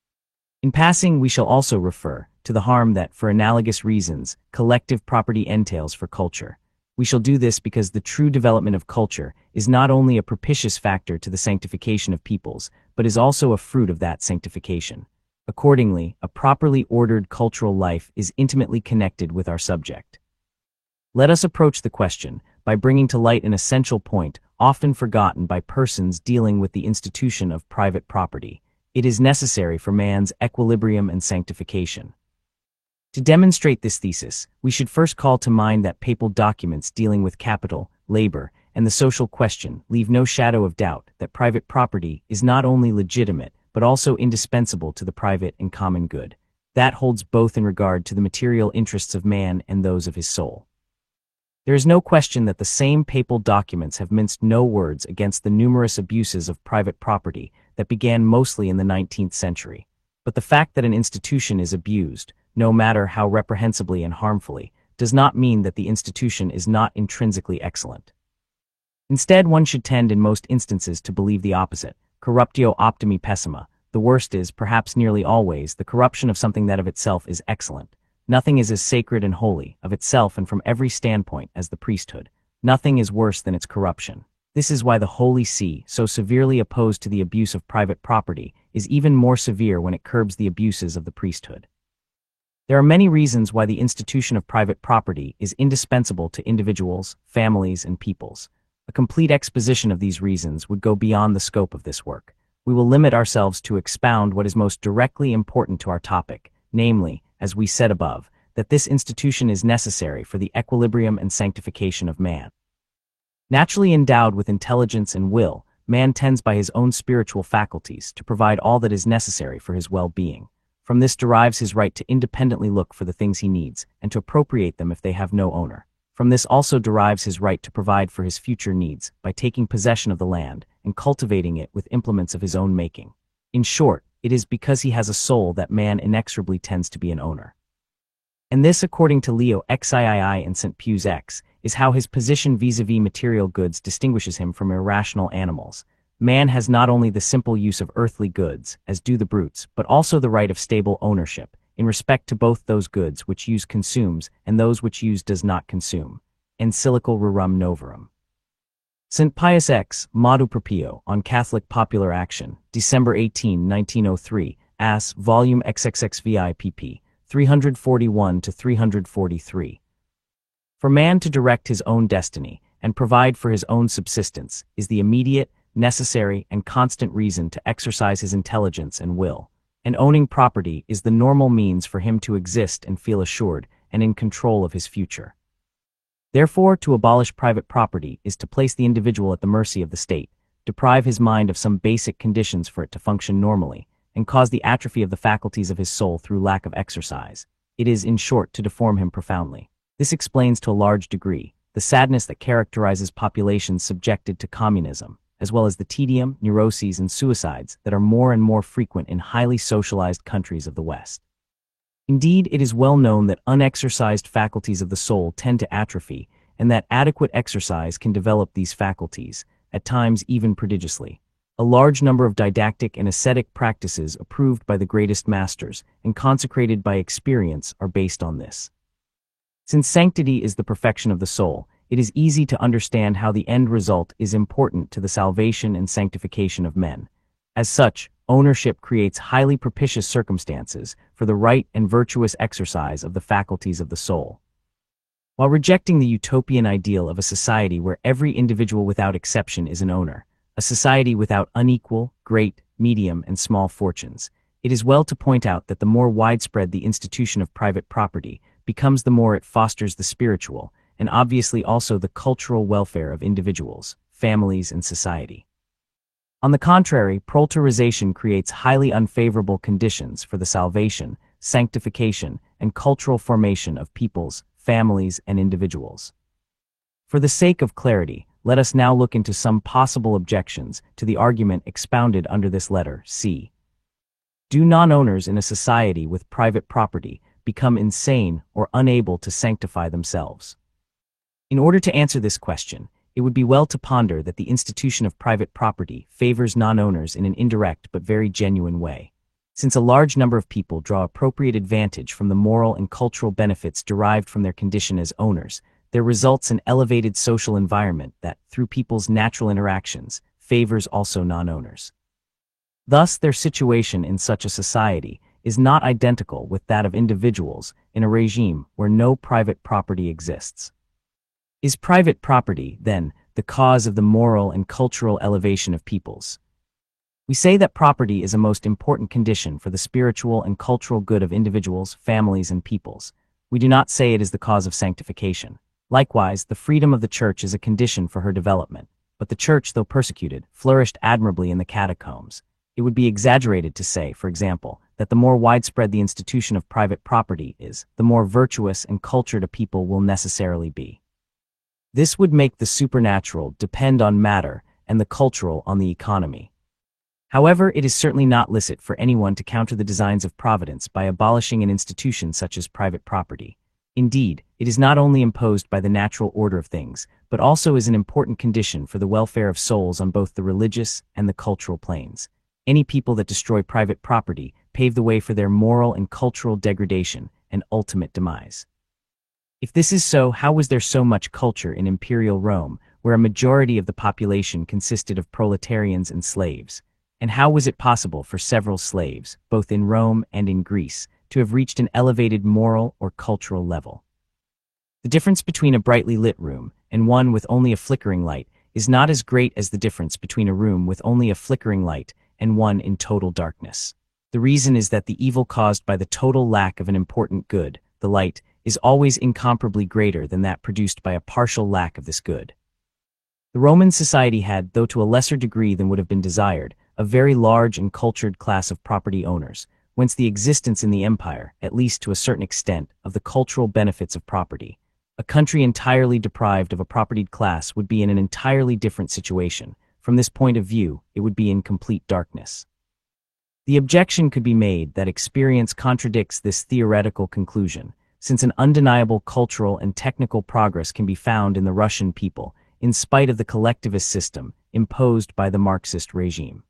In passing, we shall also refer to the harm that, for analogous reasons, collective property entails for culture. We shall do this because the true development of culture is not only a propitious factor to the sanctification of peoples, but is also a fruit of that sanctification. Accordingly, a properly ordered cultural life is intimately connected with our subject. Let us approach the question by bringing to light an essential point often forgotten by persons dealing with the institution of private property. It is necessary for man's equilibrium and sanctification. To demonstrate this thesis, we should first call to mind that papal documents dealing with capital, labor, and the social question leave no shadow of doubt that private property is not only legitimate, but also indispensable to the private and common good. That holds both in regard to the material interests of man and those of his soul. There is no question that the same papal documents have minced no words against the numerous abuses of private property that began mostly in the 19th century. But the fact that an institution is abused, no matter how reprehensibly and harmfully, does not mean that the institution is not intrinsically excellent. Instead, one should tend in most instances to believe the opposite. Corruptio optimi pessima. The worst is, perhaps nearly always, the corruption of something that of itself is excellent. Nothing is as sacred and holy, of itself and from every standpoint, as the priesthood. Nothing is worse than its corruption. This is why the Holy See, so severely opposed to the abuse of private property, is even more severe when it curbs the abuses of the priesthood. There are many reasons why the institution of private property is indispensable to individuals, families, and peoples. A complete exposition of these reasons would go beyond the scope of this work. We will limit ourselves to expound what is most directly important to our topic, namely, as we said above, that this institution is necessary for the equilibrium and sanctification of man. Naturally endowed with intelligence and will, man tends by his own spiritual faculties to provide all that is necessary for his well-being. From this derives his right to independently look for the things he needs, and to appropriate them if they have no owner. From this also derives his right to provide for his future needs, by taking possession of the land, and cultivating it with implements of his own making. In short, it is because he has a soul that man inexorably tends to be an owner. And this, according to Leo XIII and St. Pius X, is how his position vis-a-vis material goods distinguishes him from irrational animals. Man has not only the simple use of earthly goods, as do the brutes, but also the right of stable ownership, in respect to both those goods which use consumes and those which use does not consume. Encyclical Rerum Novarum. St. Pius X, Motu Proprio, on Catholic Popular Action, December 18, 1903, As, Volume XXXVI pp. 341 to 343. For man to direct his own destiny and provide for his own subsistence is the immediate, necessary, and constant reason to exercise his intelligence and will, and owning property is the normal means for him to exist and feel assured and in control of his future. Therefore, to abolish private property is to place the individual at the mercy of the state, deprive his mind of some basic conditions for it to function normally, and cause the atrophy of the faculties of his soul through lack of exercise. It is, in short, to deform him profoundly. This explains to a large degree the sadness that characterizes populations subjected to communism, as well as the tedium, neuroses, and suicides that are more and more frequent in highly socialized countries of the West. Indeed, it is well known that unexercised faculties of the soul tend to atrophy, and that adequate exercise can develop these faculties, at times even prodigiously. A large number of didactic and ascetic practices approved by the greatest masters and consecrated by experience are based on this. Since sanctity is the perfection of the soul, it is easy to understand how the end result is important to the salvation and sanctification of men. As such, ownership creates highly propitious circumstances for the right and virtuous exercise of the faculties of the soul. While rejecting the utopian ideal of a society where every individual without exception is an owner, a society without unequal, great, medium, and small fortunes, it is well to point out that the more widespread the institution of private property becomes, the more it fosters the spiritual, and obviously also the cultural welfare of individuals, families, and society. On the contrary, proletarialization creates highly unfavorable conditions for the salvation, sanctification, and cultural formation of peoples, families, and individuals. For the sake of clarity, let us now look into some possible objections to the argument expounded under this letter C. Do non-owners in a society with private property become insane or unable to sanctify themselves? In order to answer this question, it would be well to ponder that the institution of private property favors non-owners in an indirect but very genuine way. Since a large number of people draw appropriate advantage from the moral and cultural benefits derived from their condition as owners, there results an elevated social environment that, through people's natural interactions, favors also non-owners. Thus, their situation in such a society is not identical with that of individuals in a regime where no private property exists. Is private property, then, the cause of the moral and cultural elevation of peoples? We say that property is a most important condition for the spiritual and cultural good of individuals, families, and peoples. We do not say it is the cause of sanctification. Likewise, the freedom of the church is a condition for her development, but the church, though persecuted, flourished admirably in the catacombs. It would be exaggerated to say, for example, that the more widespread the institution of private property is, the more virtuous and cultured a people will necessarily be. This would make the supernatural depend on matter and the cultural on the economy. However, it is certainly not licit for anyone to counter the designs of Providence by abolishing an institution such as private property. Indeed, it is not only imposed by the natural order of things, but also is an important condition for the welfare of souls on both the religious and the cultural planes. Any people that destroy private property pave the way for their moral and cultural degradation and ultimate demise. If this is so, how was there so much culture in imperial Rome, where a majority of the population consisted of proletarians and slaves? And how was it possible for several slaves, both in Rome and in Greece, to have reached an elevated moral or cultural level? The difference between a brightly lit room and one with only a flickering light is not as great as the difference between a room with only a flickering light and one in total darkness. The reason is that the evil caused by the total lack of an important good, the light, is always incomparably greater than that produced by a partial lack of this good. The Roman society had, though to a lesser degree than would have been desired, a very large and cultured class of property owners, whence the existence in the empire, at least to a certain extent, of the cultural benefits of property. A country entirely deprived of a propertied class would be in an entirely different situation. From this point of view, it would be in complete darkness. The objection could be made that experience contradicts this theoretical conclusion, since an undeniable cultural and technical progress can be found in the Russian people, in spite of the collectivist system imposed by the Marxist regime.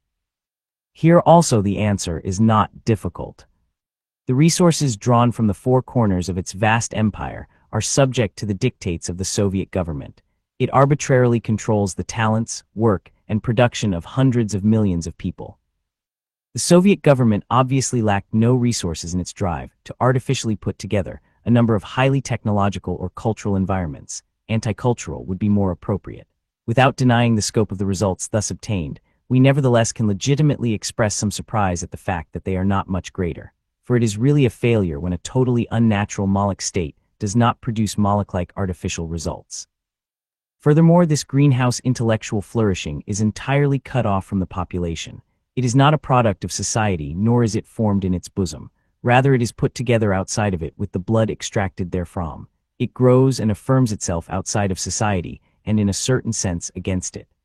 Here also the answer is not difficult. The resources drawn from the four corners of its vast empire are subject to the dictates of the Soviet government. It arbitrarily controls the talents, work, and production of hundreds of millions of people. The Soviet government obviously lacked no resources in its drive to artificially put together a number of highly technological or cultural environments. Anti-cultural would be more appropriate. Without denying the scope of the results thus obtained, we nevertheless can legitimately express some surprise at the fact that they are not much greater. For it is really a failure when a totally unnatural Moloch state does not produce Moloch-like artificial results. Furthermore, this greenhouse intellectual flourishing is entirely cut off from the population. It is not a product of society, nor is it formed in its bosom. Rather, it is put together outside of it with the blood extracted therefrom. It grows and affirms itself outside of society, and in a certain sense against it.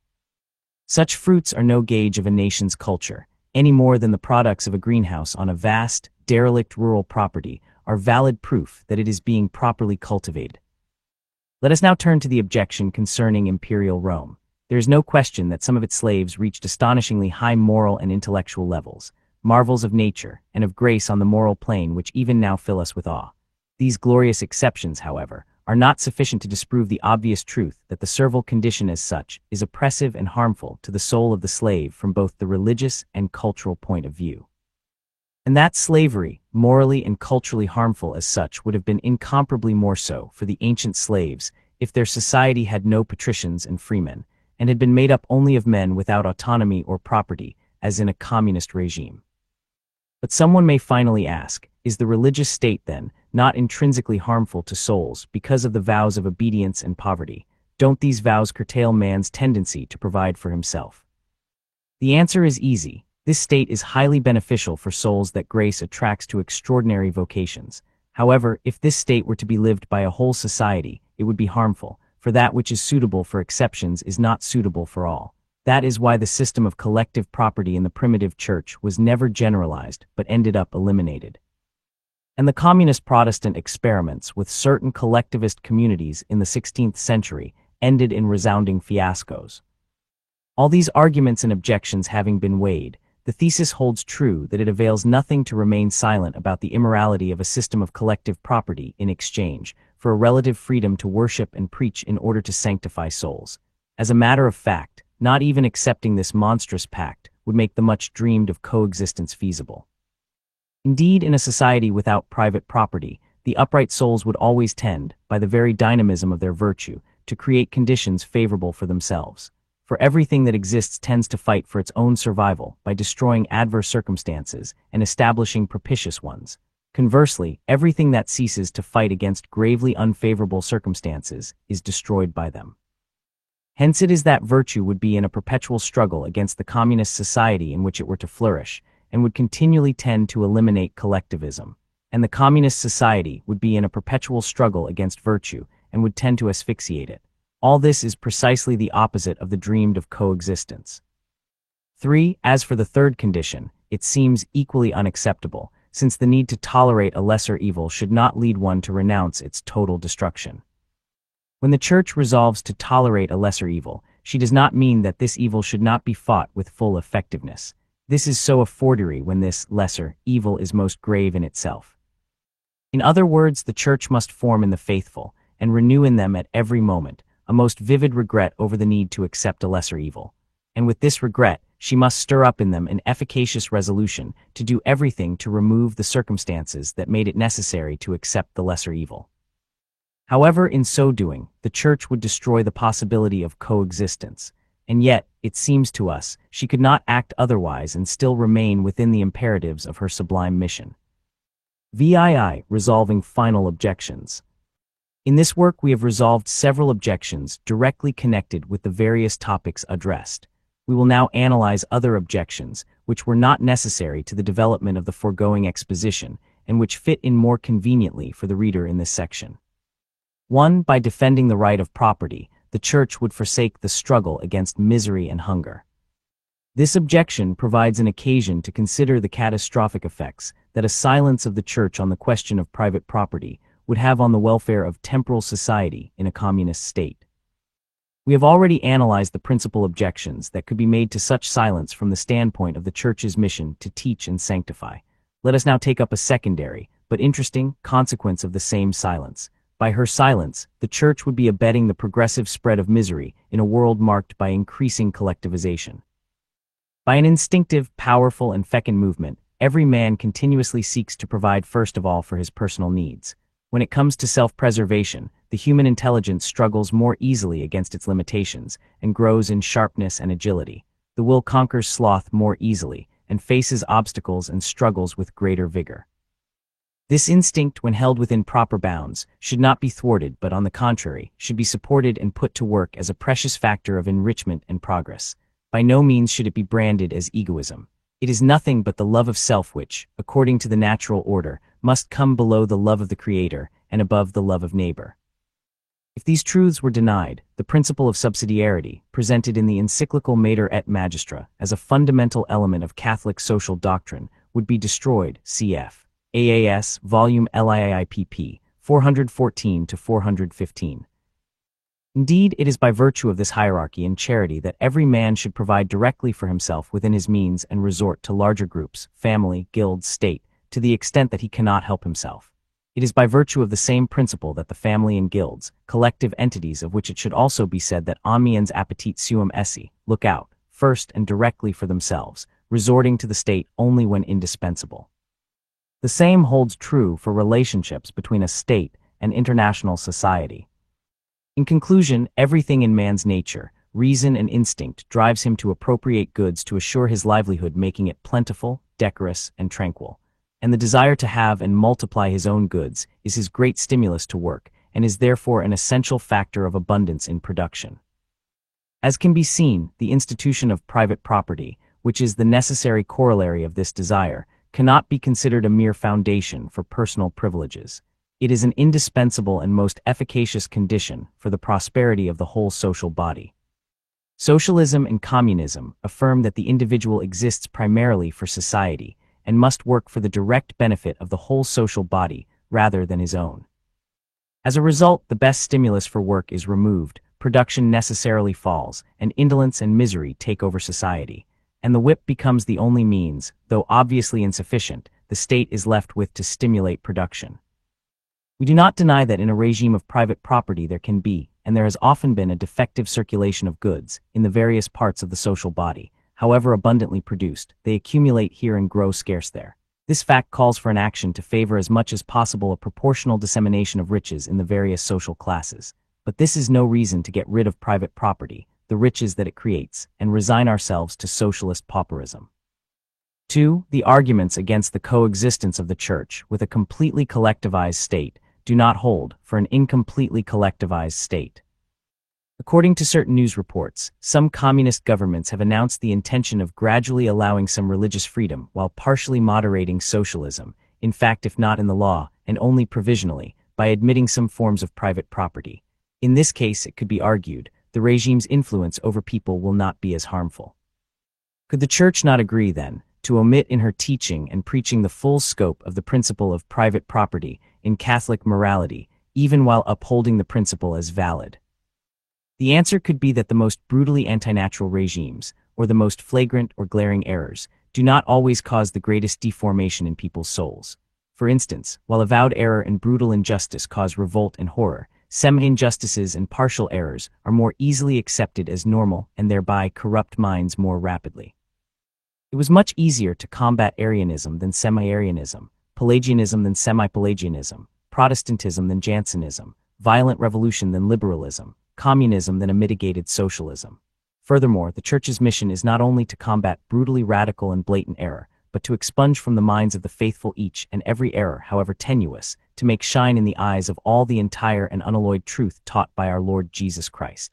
Such fruits are no gauge of a nation's culture, any more than the products of a greenhouse on a vast, derelict rural property are valid proof that it is being properly cultivated. Let us now turn to the objection concerning imperial Rome. There is no question that some of its slaves reached astonishingly high moral and intellectual levels, marvels of nature and of grace on the moral plane which even now fill us with awe. These glorious exceptions, however, are not sufficient to disprove the obvious truth that the servile condition as such is oppressive and harmful to the soul of the slave from both the religious and cultural point of view. And that slavery, morally and culturally harmful as such, would have been incomparably more so for the ancient slaves if their society had no patricians and freemen, and had been made up only of men without autonomy or property, as in a communist regime. But someone may finally ask, is the religious state, then, not intrinsically harmful to souls because of the vows of obedience and poverty? Don't these vows curtail man's tendency to provide for himself? The answer is easy. This state is highly beneficial for souls that grace attracts to extraordinary vocations. However, if this state were to be lived by a whole society, it would be harmful, for that which is suitable for exceptions is not suitable for all. That is why the system of collective property in the primitive church was never generalized but ended up eliminated. And the communist Protestant experiments with certain collectivist communities in the 16th century ended in resounding fiascos. All these arguments and objections having been weighed, the thesis holds true that it avails nothing to remain silent about the immorality of a system of collective property in exchange for a relative freedom to worship and preach in order to sanctify souls. As a matter of fact, not even accepting this monstrous pact would make the much dreamed of coexistence feasible. Indeed, in a society without private property, the upright souls would always tend, by the very dynamism of their virtue, to create conditions favorable for themselves. For everything that exists tends to fight for its own survival by destroying adverse circumstances and establishing propitious ones. Conversely, everything that ceases to fight against gravely unfavorable circumstances is destroyed by them. Hence it is that virtue would be in a perpetual struggle against the communist society in which it were to flourish, and would continually tend to eliminate collectivism. And the communist society would be in a perpetual struggle against virtue, and would tend to asphyxiate it. All this is precisely the opposite of the dreamed of coexistence. 3. As for the third condition, it seems equally unacceptable, since the need to tolerate a lesser evil should not lead one to renounce its total destruction. When the Church resolves to tolerate a lesser evil, she does not mean that this evil should not be fought with full effectiveness. This is so a forgery when this lesser evil is most grave in itself. In other words, the Church must form in the faithful, and renew in them at every moment, a most vivid regret over the need to accept a lesser evil. And with this regret, she must stir up in them an efficacious resolution to do everything to remove the circumstances that made it necessary to accept the lesser evil. However, in so doing, the Church would destroy the possibility of coexistence, and yet, it seems to us, she could not act otherwise and still remain within the imperatives of her sublime mission. VII. Resolving final objections. In this work we have resolved several objections directly connected with the various topics addressed. We will now analyze other objections, which were not necessary to the development of the foregoing exposition, and which fit in more conveniently for the reader in this section. 1. By defending the right of property, the Church would forsake the struggle against misery and hunger. This objection provides an occasion to consider the catastrophic effects that a silence of the Church on the question of private property would have on the welfare of temporal society in a communist state. We have already analyzed the principal objections that could be made to such silence from the standpoint of the Church's mission to teach and sanctify. Let us now take up a secondary, but interesting, consequence of the same silence. By her silence, the Church would be abetting the progressive spread of misery in a world marked by increasing collectivization. By an instinctive, powerful, and fecund movement, every man continuously seeks to provide first of all for his personal needs. When it comes to self-preservation, the human intelligence struggles more easily against its limitations and grows in sharpness and agility. The will conquers sloth more easily and faces obstacles and struggles with greater vigor. This instinct, when held within proper bounds, should not be thwarted but on the contrary, should be supported and put to work as a precious factor of enrichment and progress. By no means should it be branded as egoism. It is nothing but the love of self which, according to the natural order, must come below the love of the Creator and above the love of neighbor. If these truths were denied, the principle of subsidiarity, presented in the encyclical Mater et Magistra as a fundamental element of Catholic social doctrine, would be destroyed. Cf. AAS, Volume LIIPP, 414-415. Indeed, it is by virtue of this hierarchy in charity that every man should provide directly for himself within his means and resort to larger groups, family, guilds, state, to the extent that he cannot help himself. It is by virtue of the same principle that the family and guilds, collective entities of which it should also be said that omnians appetit suum esse, look out, first and directly for themselves, resorting to the state only when indispensable. The same holds true for relationships between a state and international society. In conclusion, everything in man's nature, reason and instinct drives him to appropriate goods to assure his livelihood, making it plentiful, decorous, and tranquil. And the desire to have and multiply his own goods is his great stimulus to work, and is therefore an essential factor of abundance in production. As can be seen, the institution of private property, which is the necessary corollary of this desire, cannot be considered a mere foundation for personal privileges. It is an indispensable and most efficacious condition for the prosperity of the whole social body. Socialism and communism affirm that the individual exists primarily for society and must work for the direct benefit of the whole social body rather than his own. As a result, the best stimulus for work is removed, production necessarily falls, and indolence and misery take over society. And the whip becomes the only means, though obviously insufficient, the state is left with to stimulate production. We do not deny that in a regime of private property there can be, and there has often been, a defective circulation of goods in the various parts of the social body. However abundantly produced, they accumulate here and grow scarce there. This fact calls for an action to favor as much as possible a proportional dissemination of riches in the various social classes. But this is no reason to get rid of private property, the riches that it creates, and resign ourselves to socialist pauperism. 2. The arguments against the coexistence of the Church with a completely collectivized state do not hold for an incompletely collectivized state. According to certain news reports, some communist governments have announced the intention of gradually allowing some religious freedom while partially moderating socialism, in fact if not in the law, and only provisionally, by admitting some forms of private property. In this case, it could be argued, the regime's influence over people will not be as harmful. Could the Church not agree, then, to omit in her teaching and preaching the full scope of the principle of private property in Catholic morality, even while upholding the principle as valid? The answer could be that the most brutally antinatural regimes, or the most flagrant or glaring errors, do not always cause the greatest deformation in people's souls. For instance, while avowed error and brutal injustice cause revolt and horror, semi-injustices and partial errors are more easily accepted as normal and thereby corrupt minds more rapidly. It was much easier to combat Arianism than semi-Arianism, Pelagianism than semi-Pelagianism, Protestantism than Jansenism, violent revolution than liberalism, communism than a mitigated socialism. Furthermore, the Church's mission is not only to combat brutally radical and blatant error, but to expunge from the minds of the faithful each and every error, however tenuous, to make shine in the eyes of all the entire and unalloyed truth taught by our Lord Jesus Christ.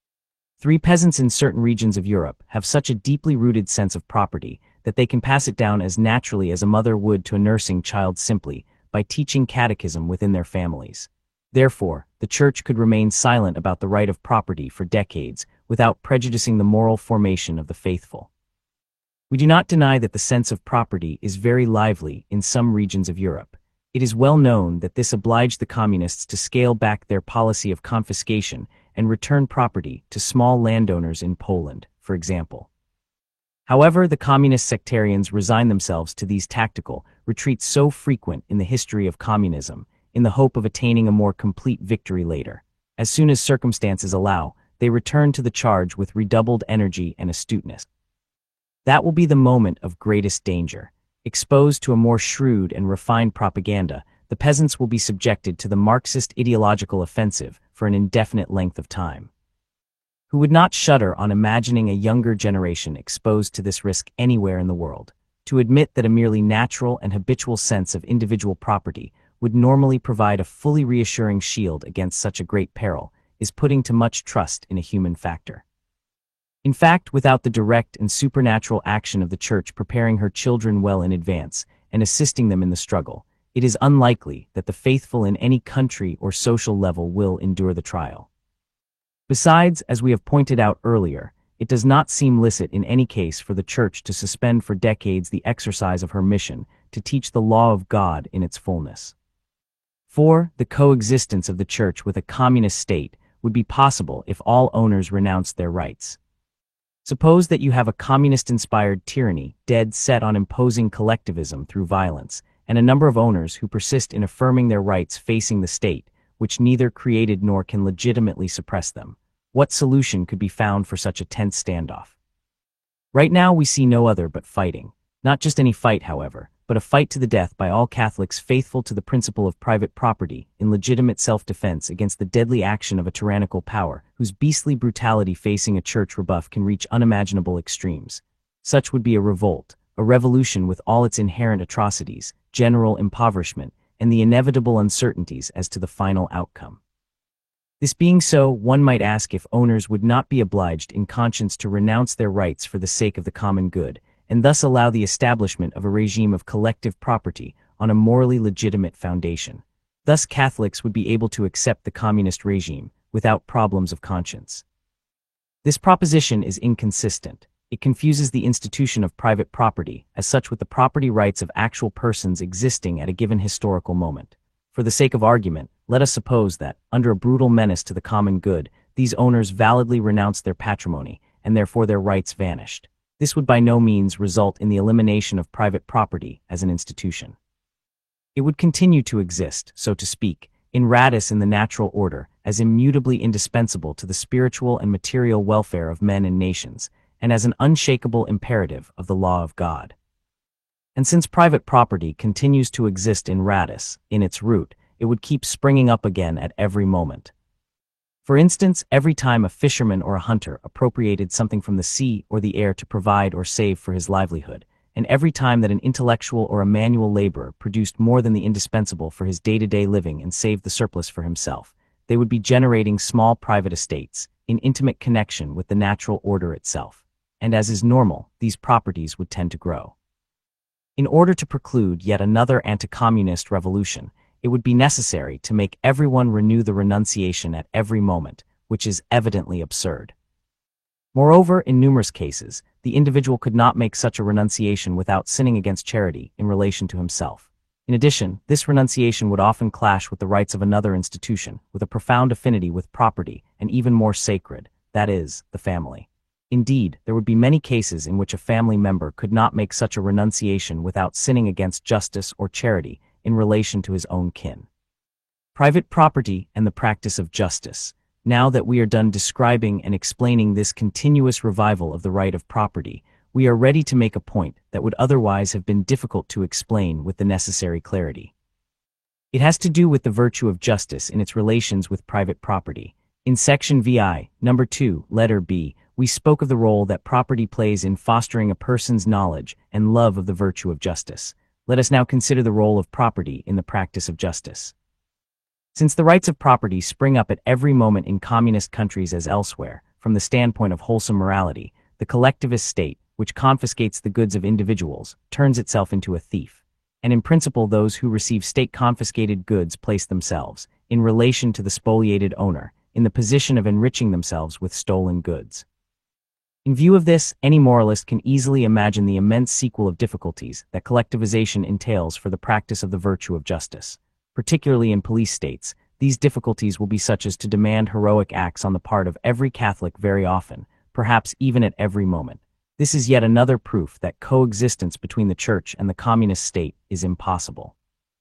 3. Peasants in certain regions of Europe have such a deeply rooted sense of property that they can pass it down as naturally as a mother would to a nursing child simply by teaching catechism within their families. Therefore, the Church could remain silent about the right of property for decades without prejudicing the moral formation of the faithful. We do not deny that the sense of property is very lively in some regions of Europe. It is well known that this obliged the communists to scale back their policy of confiscation and return property to small landowners in Poland, for example. However, the communist sectarians resign themselves to these tactical retreats so frequent in the history of communism, in the hope of attaining a more complete victory later. As soon as circumstances allow, they return to the charge with redoubled energy and astuteness. That will be the moment of greatest danger. Exposed to a more shrewd and refined propaganda, the peasants will be subjected to the Marxist ideological offensive for an indefinite length of time. Who would not shudder on imagining a younger generation exposed to this risk anywhere in the world? To admit that a merely natural and habitual sense of individual property would normally provide a fully reassuring shield against such a great peril is putting too much trust in a human factor. In fact, without the direct and supernatural action of the Church preparing her children well in advance and assisting them in the struggle, it is unlikely that the faithful in any country or social level will endure the trial. Besides, as we have pointed out earlier, it does not seem licit in any case for the Church to suspend for decades the exercise of her mission to teach the law of God in its fullness. 4. The coexistence of the Church with a communist state would be possible if all owners renounced their rights. Suppose that you have a communist-inspired tyranny dead set on imposing collectivism through violence, and a number of owners who persist in affirming their rights facing the state, which neither created nor can legitimately suppress them. What solution could be found for such a tense standoff? Right now we see no other but fighting. Not just any fight, however, but a fight to the death by all Catholics faithful to the principle of private property in legitimate self-defense against the deadly action of a tyrannical power whose beastly brutality facing a church rebuff can reach unimaginable extremes. Such would be a revolt, a revolution with all its inherent atrocities, general impoverishment, and the inevitable uncertainties as to the final outcome. This being so, one might ask if owners would not be obliged in conscience to renounce their rights for the sake of the common good, and thus allow the establishment of a regime of collective property on a morally legitimate foundation. Thus Catholics would be able to accept the communist regime without problems of conscience. This proposition is inconsistent. It confuses the institution of private property as such with the property rights of actual persons existing at a given historical moment. For the sake of argument, let us suppose that, under a brutal menace to the common good, these owners validly renounced their patrimony, and therefore their rights vanished. This would by no means result in the elimination of private property as an institution. It would continue to exist, so to speak, in ratus in the natural order, as immutably indispensable to the spiritual and material welfare of men and nations, and as an unshakable imperative of the law of God. And since private property continues to exist in ratus, in its root, it would keep springing up again at every moment. For instance, every time a fisherman or a hunter appropriated something from the sea or the air to provide or save for his livelihood, and every time that an intellectual or a manual laborer produced more than the indispensable for his day-to-day living and saved the surplus for himself, they would be generating small private estates, in intimate connection with the natural order itself. And as is normal, these properties would tend to grow. In order to preclude yet another anti-communist revolution, it would be necessary to make everyone renew the renunciation at every moment, which is evidently absurd. Moreover, in numerous cases, the individual could not make such a renunciation without sinning against charity in relation to himself. In addition, this renunciation would often clash with the rights of another institution, with a profound affinity with property, and even more sacred, that is, the family. Indeed, there would be many cases in which a family member could not make such a renunciation without sinning against justice or charity in relation to his own kin. Private property and the practice of justice. Now that we are done describing and explaining this continuous revival of the right of property, we are ready to make a point that would otherwise have been difficult to explain with the necessary clarity. It has to do with the virtue of justice in its relations with private property. In section VI, number 2, letter B, we spoke of the role that property plays in fostering a person's knowledge and love of the virtue of justice. Let us now consider the role of property in the practice of justice. Since the rights of property spring up at every moment in communist countries as elsewhere, from the standpoint of wholesome morality, the collectivist state, which confiscates the goods of individuals, turns itself into a thief. And in principle those who receive state-confiscated goods place themselves, in relation to the spoliated owner, in the position of enriching themselves with stolen goods. In view of this, any moralist can easily imagine the immense sequel of difficulties that collectivization entails for the practice of the virtue of justice. Particularly in police states, these difficulties will be such as to demand heroic acts on the part of every Catholic very often, perhaps even at every moment. This is yet another proof that coexistence between the Church and the communist state is impossible.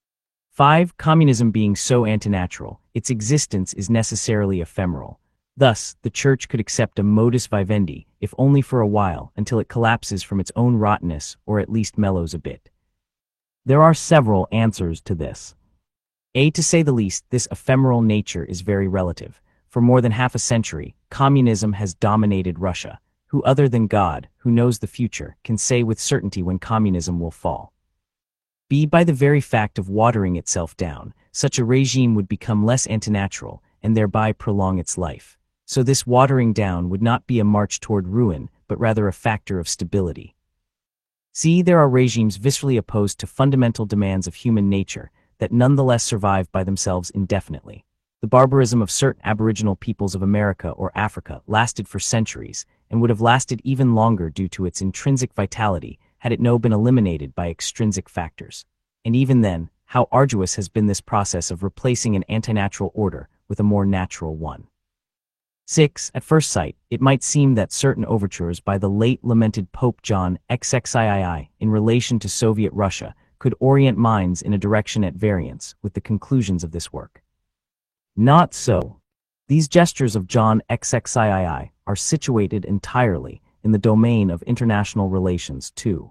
5. Communism being so antinatural, its existence is necessarily ephemeral. Thus, the Church could accept a modus vivendi, if only for a while, until it collapses from its own rottenness or at least mellows a bit. There are several answers to this. To say the least, this ephemeral nature is very relative. For more than half a century, communism has dominated Russia. Who other than God, who knows the future, can say with certainty when communism will fall? By the very fact of watering itself down, such a regime would become less antinatural and thereby prolong its life. So this watering down would not be a march toward ruin, but rather a factor of stability. There are regimes viscerally opposed to fundamental demands of human nature that nonetheless survive by themselves indefinitely. The barbarism of certain aboriginal peoples of America or Africa lasted for centuries and would have lasted even longer due to its intrinsic vitality had it not been eliminated by extrinsic factors. And even then, how arduous has been this process of replacing an antinatural order with a more natural one. 6. At first sight, it might seem that certain overtures by the late lamented Pope John XXIII in relation to Soviet Russia could orient minds in a direction at variance with the conclusions of this work. Not so. These gestures of John XXIII are situated entirely in the domain of international relations too.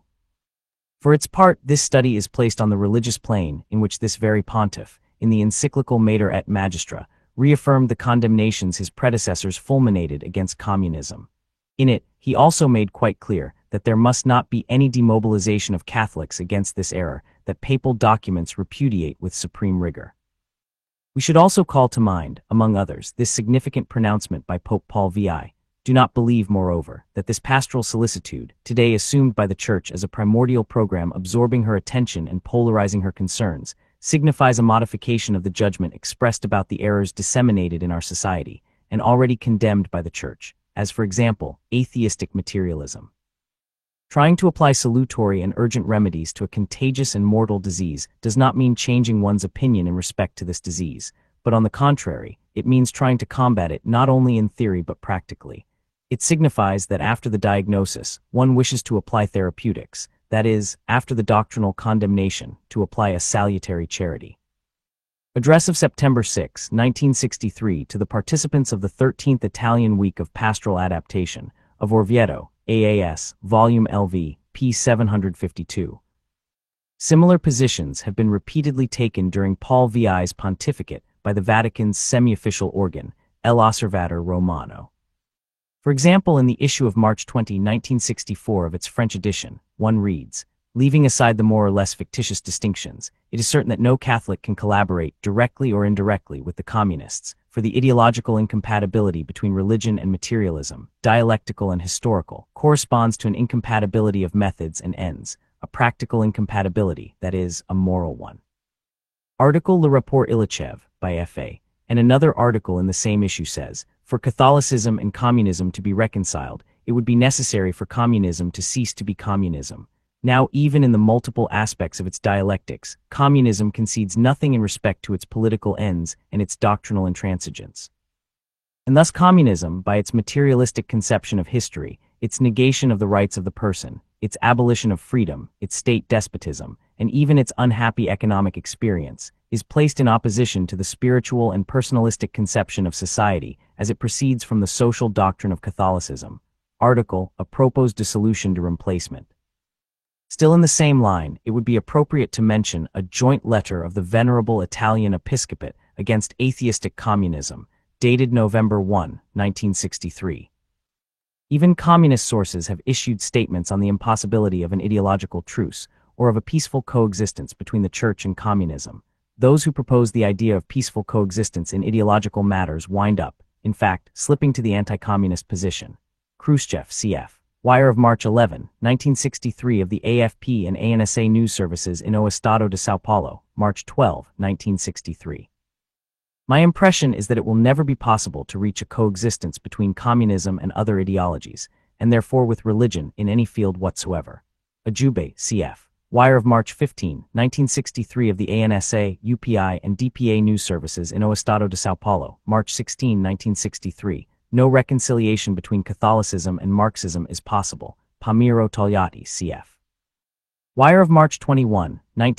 For its part, this study is placed on the religious plane in which this very pontiff, in the encyclical Mater et Magistra, reaffirmed the condemnations his predecessors fulminated against communism. In it, he also made quite clear that there must not be any demobilization of Catholics against this error that papal documents repudiate with supreme rigor. We should also call to mind, among others, this significant pronouncement by Pope Paul VI. Do not believe, moreover, that this pastoral solicitude, today assumed by the Church as a primordial program absorbing her attention and polarizing her concerns, signifies a modification of the judgment expressed about the errors disseminated in our society and already condemned by the Church, as for example, atheistic materialism. Trying to apply salutary and urgent remedies to a contagious and mortal disease does not mean changing one's opinion in respect to this disease, but on the contrary, it means trying to combat it not only in theory but practically. It signifies that after the diagnosis, one wishes to apply therapeutics, that is, after the doctrinal condemnation, to apply a salutary charity. Address of September 6, 1963 to the participants of the 13th Italian Week of Pastoral Adaptation of Orvieto, AAS, Volume LV, p. 752. Similar positions have been repeatedly taken during Paul VI's pontificate by the Vatican's semi-official organ, L'Osservatore Romano. For example, in the issue of March 20, 1964 of its French edition, one reads, "Leaving aside the more or less fictitious distinctions, it is certain that no Catholic can collaborate, directly or indirectly, with the communists, for the ideological incompatibility between religion and materialism, dialectical and historical, corresponds to an incompatibility of methods and ends, a practical incompatibility, that is, a moral one." Article Le Rapport Illichev, by F.A., and another article in the same issue says, "For Catholicism and communism to be reconciled, it would be necessary for communism to cease to be communism. Now, even in the multiple aspects of its dialectics, communism concedes nothing in respect to its political ends and its doctrinal intransigence. And thus communism, by its materialistic conception of history, its negation of the rights of the person, its abolition of freedom, its state despotism, and even its unhappy economic experience, is placed in opposition to the spiritual and personalistic conception of society as it proceeds from the social doctrine of Catholicism." Article, A Propos de Solution de Remplacement. Still in the same line, it would be appropriate to mention a joint letter of the Venerable Italian Episcopate against atheistic communism, dated November 1, 1963. Even communist sources have issued statements on the impossibility of an ideological truce or of a peaceful coexistence between the Church and communism. Those who propose the idea of peaceful coexistence in ideological matters wind up, in fact, slipping to the anti-communist position. Khrushchev, cf. Wire of March 11, 1963 of the AFP and ANSA news services in O Estado de São Paulo, March 12, 1963. My impression is that it will never be possible to reach a coexistence between communism and other ideologies, and therefore with religion in any field whatsoever. Ajube, cf. Wire of March 15, 1963 of the ANSA, UPI, and DPA news services in O Estado de São Paulo, March 16, 1963. No reconciliation between Catholicism and Marxism is possible. Palmiro Togliatti, cf. Wire of March 21,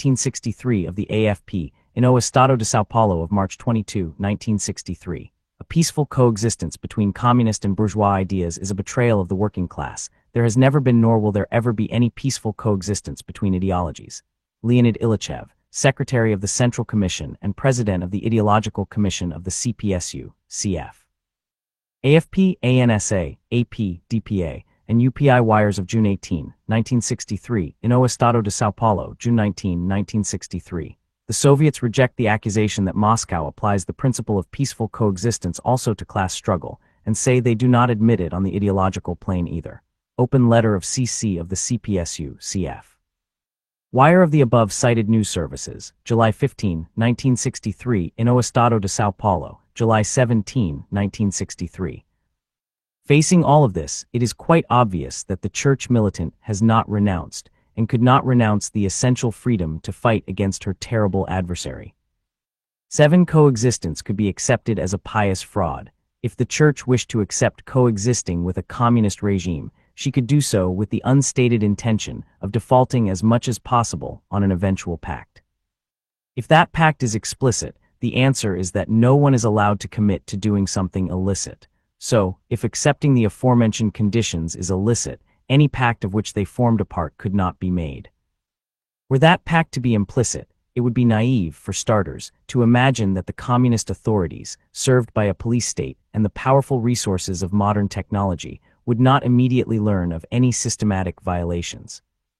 1963 of the AFP, in O Estado de São Paulo of March 22, 1963. A peaceful coexistence between communist and bourgeois ideas is a betrayal of the working class. There has never been nor will there ever be any peaceful coexistence between ideologies. Leonid Illichev, Secretary of the Central Commission and President of the Ideological Commission of the CPSU, CF. AFP, ANSA, AP, DPA, and UPI wires of June 18, 1963, in O Estado de São Paulo, June 19, 1963. The Soviets reject the accusation that Moscow applies the principle of peaceful coexistence also to class struggle, and say they do not admit it on the ideological plane either. Open letter of CC of the CPSU, CF. Wire of the above-cited news services, July 15, 1963, in O Estado de São Paulo, July 17, 1963. Facing all of this, it is quite obvious that the church militant has not renounced, and could not renounce the essential freedom to fight against her terrible adversary. 7. Coexistence could be accepted as a pious fraud. If the church wished to accept coexisting with a communist regime, she could do so with the unstated intention of defaulting as much as possible on an eventual pact. If that pact is explicit, the answer is that no one is allowed to commit to doing something illicit. So, if accepting the aforementioned conditions is illicit, any pact of which they formed a part could not be made. Were that pact to be implicit, it would be naive, for starters, to imagine that the communist authorities, served by a police state and the powerful resources of modern technology, would not immediately learn of any systematic violations.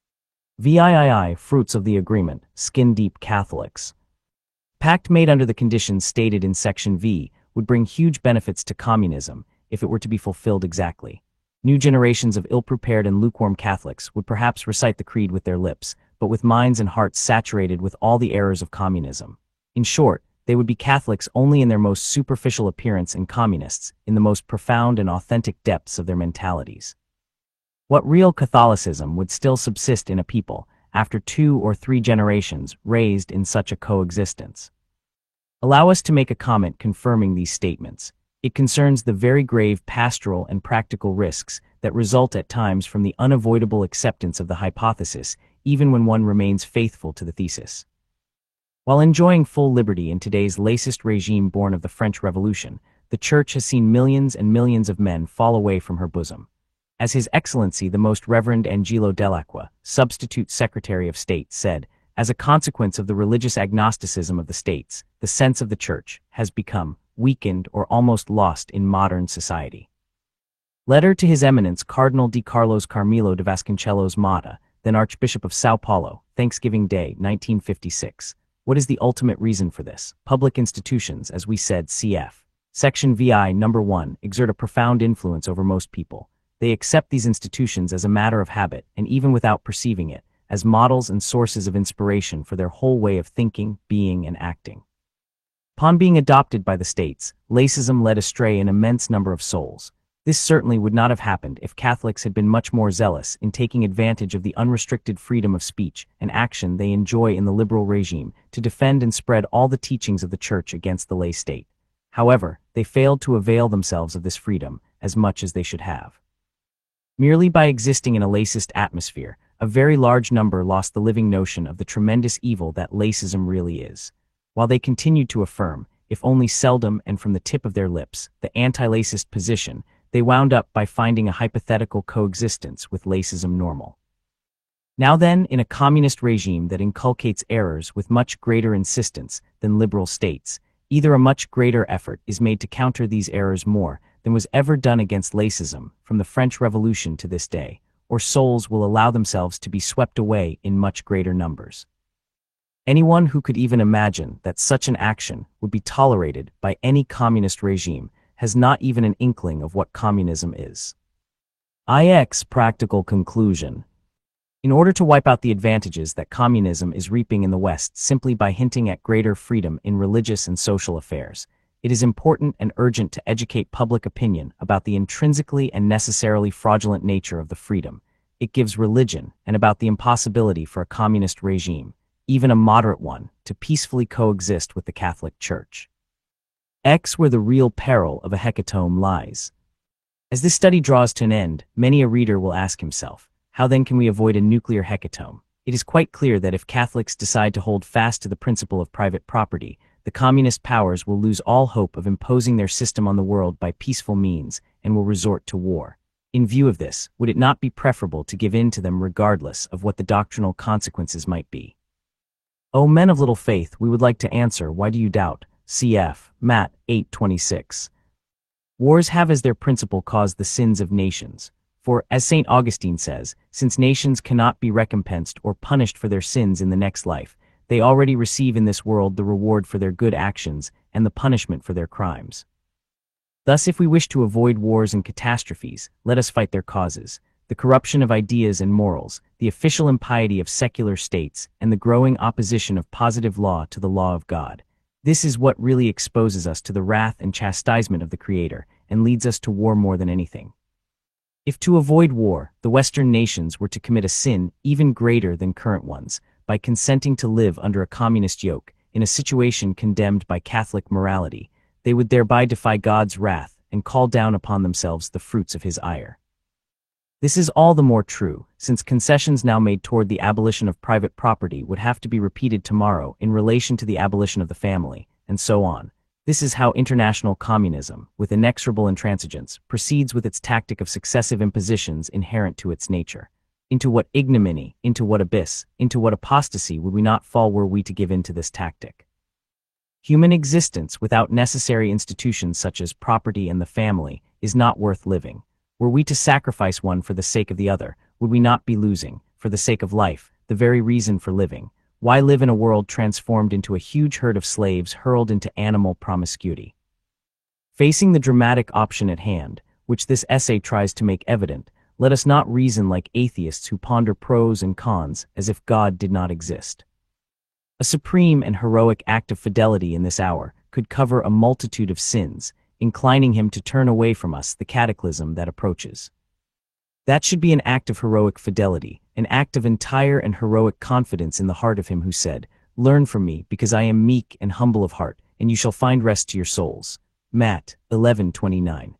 VIII, fruits of the agreement, skin-deep Catholics. Pact made under the conditions stated in Section V would bring huge benefits to communism if it were to be fulfilled exactly. New generations of ill-prepared and lukewarm Catholics would perhaps recite the creed with their lips, but with minds and hearts saturated with all the errors of communism. In short, they would be Catholics only in their most superficial appearance and communists in the most profound and authentic depths of their mentalities. What real Catholicism would still subsist in a people after 2 or 3 generations raised in such a coexistence? Allow us to make a comment confirming these statements. It concerns the very grave pastoral and practical risks that result at times from the unavoidable acceptance of the hypothesis, even when one remains faithful to the thesis. While enjoying full liberty in today's laicist regime born of the French Revolution, the Church has seen millions and millions of men fall away from her bosom. As His Excellency the Most Reverend Angelo Dell'Acqua, Substitute Secretary of State, said, as a consequence of the religious agnosticism of the states, the sense of the Church has become weakened or almost lost in modern society. Letter to His Eminence Cardinal D. Carlos Carmelo de Vasconcelos Mata, then Archbishop of São Paulo, Thanksgiving Day, 1956. What is the ultimate reason for this? Public institutions, as we said, cf. Section VI, number 1, exert a profound influence over most people. They accept these institutions as a matter of habit, and even without perceiving it, as models and sources of inspiration for their whole way of thinking, being, and acting. Upon being adopted by the states, lacism led astray an immense number of souls. This certainly would not have happened if Catholics had been much more zealous in taking advantage of the unrestricted freedom of speech and action they enjoy in the liberal regime to defend and spread all the teachings of the Church against the lay state. However, they failed to avail themselves of this freedom as much as they should have. Merely by existing in a laicist atmosphere, a very large number lost the living notion of the tremendous evil that lacism really is. While they continued to affirm, if only seldom and from the tip of their lips, the anti-lacist position, they wound up by finding a hypothetical coexistence with lacism normal. Now then, in a communist regime that inculcates errors with much greater insistence than liberal states, either a much greater effort is made to counter these errors more than was ever done against lacism from the French Revolution to this day, or souls will allow themselves to be swept away in much greater numbers. Anyone who could even imagine that such an action would be tolerated by any communist regime has not even an inkling of what communism is. Practical conclusion. In order to wipe out the advantages that communism is reaping in the West simply by hinting at greater freedom in religious and social affairs, it is important and urgent to educate public opinion about the intrinsically and necessarily fraudulent nature of the freedom it gives religion and about the impossibility for a communist regime, even a moderate one, to peacefully coexist with the Catholic Church. Where the real peril of a hecatomb lies. As this study draws to an end, many a reader will ask himself, how then can we avoid a nuclear hecatomb? It is quite clear that if Catholics decide to hold fast to the principle of private property, the communist powers will lose all hope of imposing their system on the world by peaceful means and will resort to war. In view of this, would it not be preferable to give in to them regardless of what the doctrinal consequences might be? O men of little faith, we would like to answer, why do you doubt? Cf. Matt 8:26. Wars have as their principal cause the sins of nations. For, as St. Augustine says, since nations cannot be recompensed or punished for their sins in the next life, they already receive in this world the reward for their good actions and the punishment for their crimes. Thus, if we wish to avoid wars and catastrophes, let us fight their causes: the corruption of ideas and morals, the official impiety of secular states, and the growing opposition of positive law to the law of God. This is what really exposes us to the wrath and chastisement of the Creator, and leads us to war more than anything. If to avoid war, the Western nations were to commit a sin even greater than current ones, by consenting to live under a communist yoke, in a situation condemned by Catholic morality, they would thereby defy God's wrath and call down upon themselves the fruits of his ire. This is all the more true, since concessions now made toward the abolition of private property would have to be repeated tomorrow in relation to the abolition of the family, and so on. This is how international communism, with inexorable intransigence, proceeds with its tactic of successive impositions inherent to its nature. Into what ignominy, into what abyss, into what apostasy would we not fall were we to give in to this tactic? Human existence without necessary institutions such as property and the family is not worth living. Were we to sacrifice one for the sake of the other, would we not be losing, for the sake of life, the very reason for living? Why live in a world transformed into a huge herd of slaves hurled into animal promiscuity? Facing the dramatic option at hand, which this essay tries to make evident, let us not reason like atheists who ponder pros and cons as if God did not exist. A supreme and heroic act of fidelity in this hour could cover a multitude of sins, inclining him to turn away from us the cataclysm that approaches. That should be an act of heroic fidelity, an act of entire and heroic confidence in the heart of him who said, "Learn from me, because I am meek and humble of heart, and you shall find rest to your souls." Matt 11:29.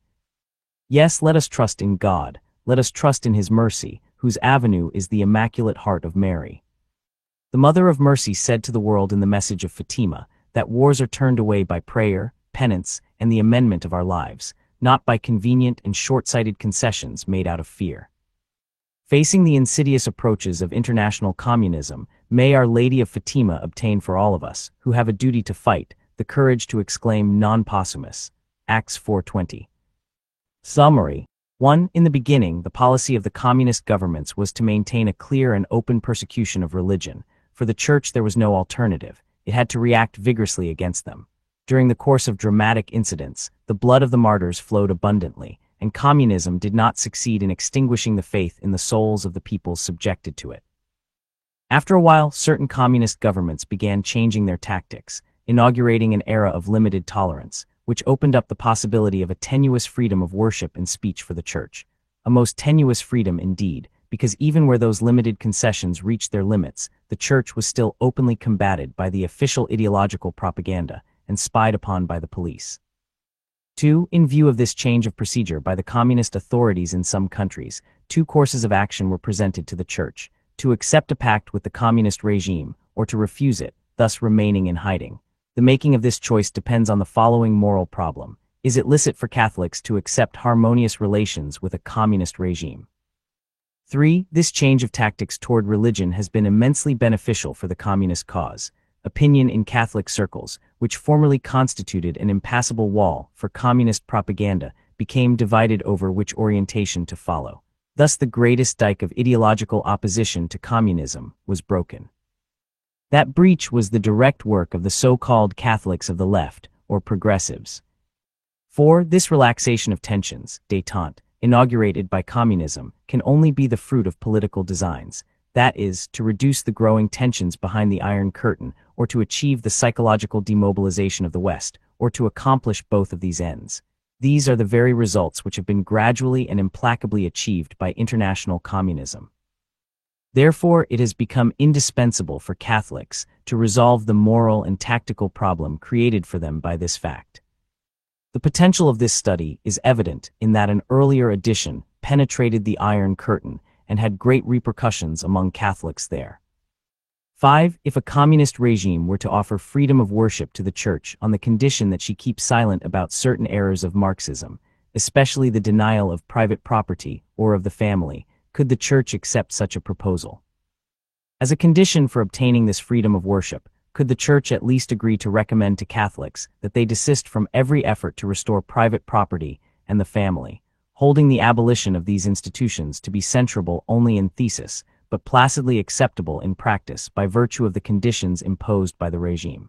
Yes, let us trust in God, let us trust in his mercy, whose avenue is the Immaculate Heart of Mary. The Mother of Mercy said to the world in the message of Fatima that wars are turned away by prayer, penance, and the amendment of our lives, not by convenient and short-sighted concessions made out of fear. Facing the insidious approaches of international communism, may Our Lady of Fatima obtain for all of us, who have a duty to fight, the courage to exclaim non possumus. Acts 4:20. Summary. 1. In the beginning, the policy of the communist governments was to maintain a clear and open persecution of religion. For the Church there was no alternative. It had to react vigorously against them. During the course of dramatic incidents, the blood of the martyrs flowed abundantly, and communism did not succeed in extinguishing the faith in the souls of the peoples subjected to it. After a while, certain communist governments began changing their tactics, inaugurating an era of limited tolerance, which opened up the possibility of a tenuous freedom of worship and speech for the Church. A most tenuous freedom indeed, because even where those limited concessions reached their limits, the Church was still openly combated by the official ideological propaganda and spied upon by the police. 2. In view of this change of procedure by the communist authorities in some countries, two courses of action were presented to the Church: to accept a pact with the communist regime, or to refuse it, thus remaining in hiding. The making of this choice depends on the following moral problem: is it licit for Catholics to accept harmonious relations with a communist regime? 3. This change of tactics toward religion has been immensely beneficial for the communist cause. Opinion in Catholic circles, which formerly constituted an impassable wall for communist propaganda, became divided over which orientation to follow. Thus the greatest dike of ideological opposition to communism was broken. That breach was the direct work of the so-called Catholics of the left, or progressives. 4. This relaxation of tensions, détente, inaugurated by communism, can only be the fruit of political designs. That is, to reduce the growing tensions behind the Iron Curtain, or to achieve the psychological demobilization of the West, or to accomplish both of these ends. These are the very results which have been gradually and implacably achieved by international communism. Therefore, it has become indispensable for Catholics to resolve the moral and tactical problem created for them by this fact. The potential of this study is evident in that an earlier edition penetrated the Iron Curtain and had great repercussions among Catholics there. 5. If a communist regime were to offer freedom of worship to the Church on the condition that she keep silent about certain errors of Marxism, especially the denial of private property or of the family, could the Church accept such a proposal? As a condition for obtaining this freedom of worship, could the Church at least agree to recommend to Catholics that they desist from every effort to restore private property and the family, holding the abolition of these institutions to be censurable only in thesis, but placidly acceptable in practice by virtue of the conditions imposed by the regime.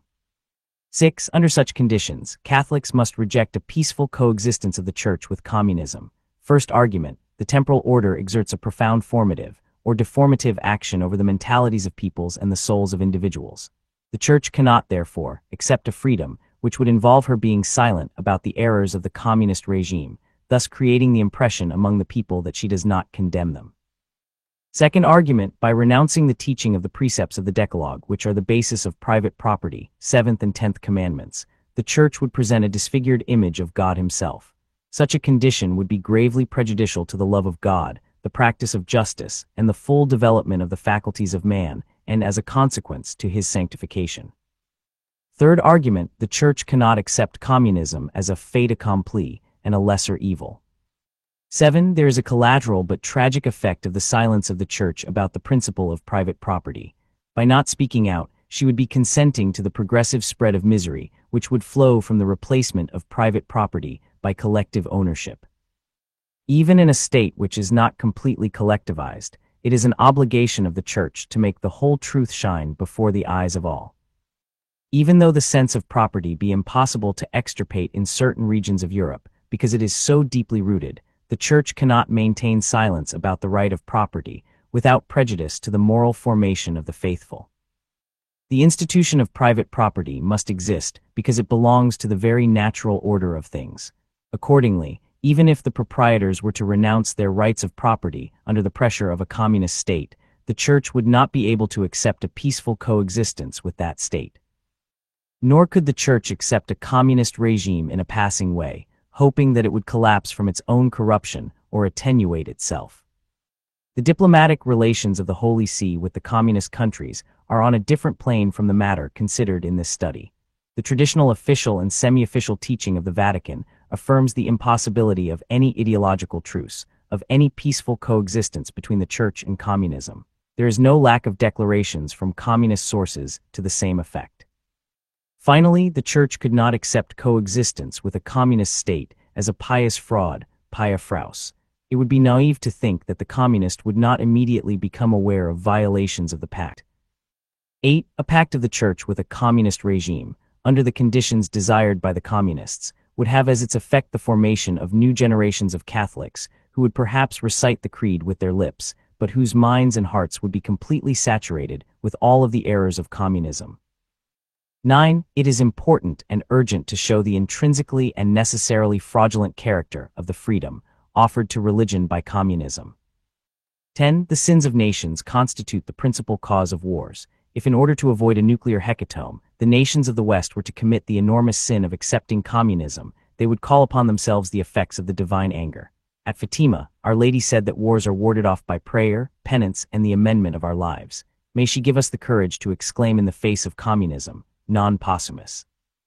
6. Under such conditions, Catholics must reject a peaceful coexistence of the Church with communism. First argument: the temporal order exerts a profound formative, or deformative action over the mentalities of peoples and the souls of individuals. The Church cannot, therefore, accept a freedom which would involve her being silent about the errors of the communist regime, thus creating the impression among the people that she does not condemn them. Second argument: by renouncing the teaching of the precepts of the Decalogue, which are the basis of private property, 7th and 10th commandments, the Church would present a disfigured image of God himself. Such a condition would be gravely prejudicial to the love of God, the practice of justice, and the full development of the faculties of man, and as a consequence to his sanctification. Third argument: the Church cannot accept communism as a fait accompli and a lesser evil. 7. There is a collateral but tragic effect of the silence of the Church about the principle of private property. By not speaking out, she would be consenting to the progressive spread of misery, which would flow from the replacement of private property by collective ownership. Even in a state which is not completely collectivized, it is an obligation of the Church to make the whole truth shine before the eyes of all. Even though the sense of property be impossible to extirpate in certain regions of Europe, because it is so deeply rooted, the Church cannot maintain silence about the right of property without prejudice to the moral formation of the faithful. The institution of private property must exist because it belongs to the very natural order of things. Accordingly, even if the proprietors were to renounce their rights of property under the pressure of a communist state, the Church would not be able to accept a peaceful coexistence with that state. Nor could the Church accept a communist regime in a passing way, hoping that it would collapse from its own corruption or attenuate itself. The diplomatic relations of the Holy See with the communist countries are on a different plane from the matter considered in this study. The traditional official and semi-official teaching of the Vatican affirms the impossibility of any ideological truce, of any peaceful coexistence between the Church and communism. There is no lack of declarations from communist sources to the same effect. Finally, the Church could not accept coexistence with a communist state as a pious fraud, pia fraus. It would be naive to think that the communist would not immediately become aware of violations of the pact. 8. A pact of the Church with a communist regime, under the conditions desired by the communists, would have as its effect the formation of new generations of Catholics who would perhaps recite the creed with their lips, but whose minds and hearts would be completely saturated with all of the errors of communism. 9. It is important and urgent to show the intrinsically and necessarily fraudulent character of the freedom offered to religion by communism. 10. The sins of nations constitute the principal cause of wars. If in order to avoid a nuclear hecatomb, the nations of the West were to commit the enormous sin of accepting communism, they would call upon themselves the effects of the divine anger. At Fatima, Our Lady said that wars are warded off by prayer, penance, and the amendment of our lives. May she give us the courage to exclaim in the face of communism, non possumus.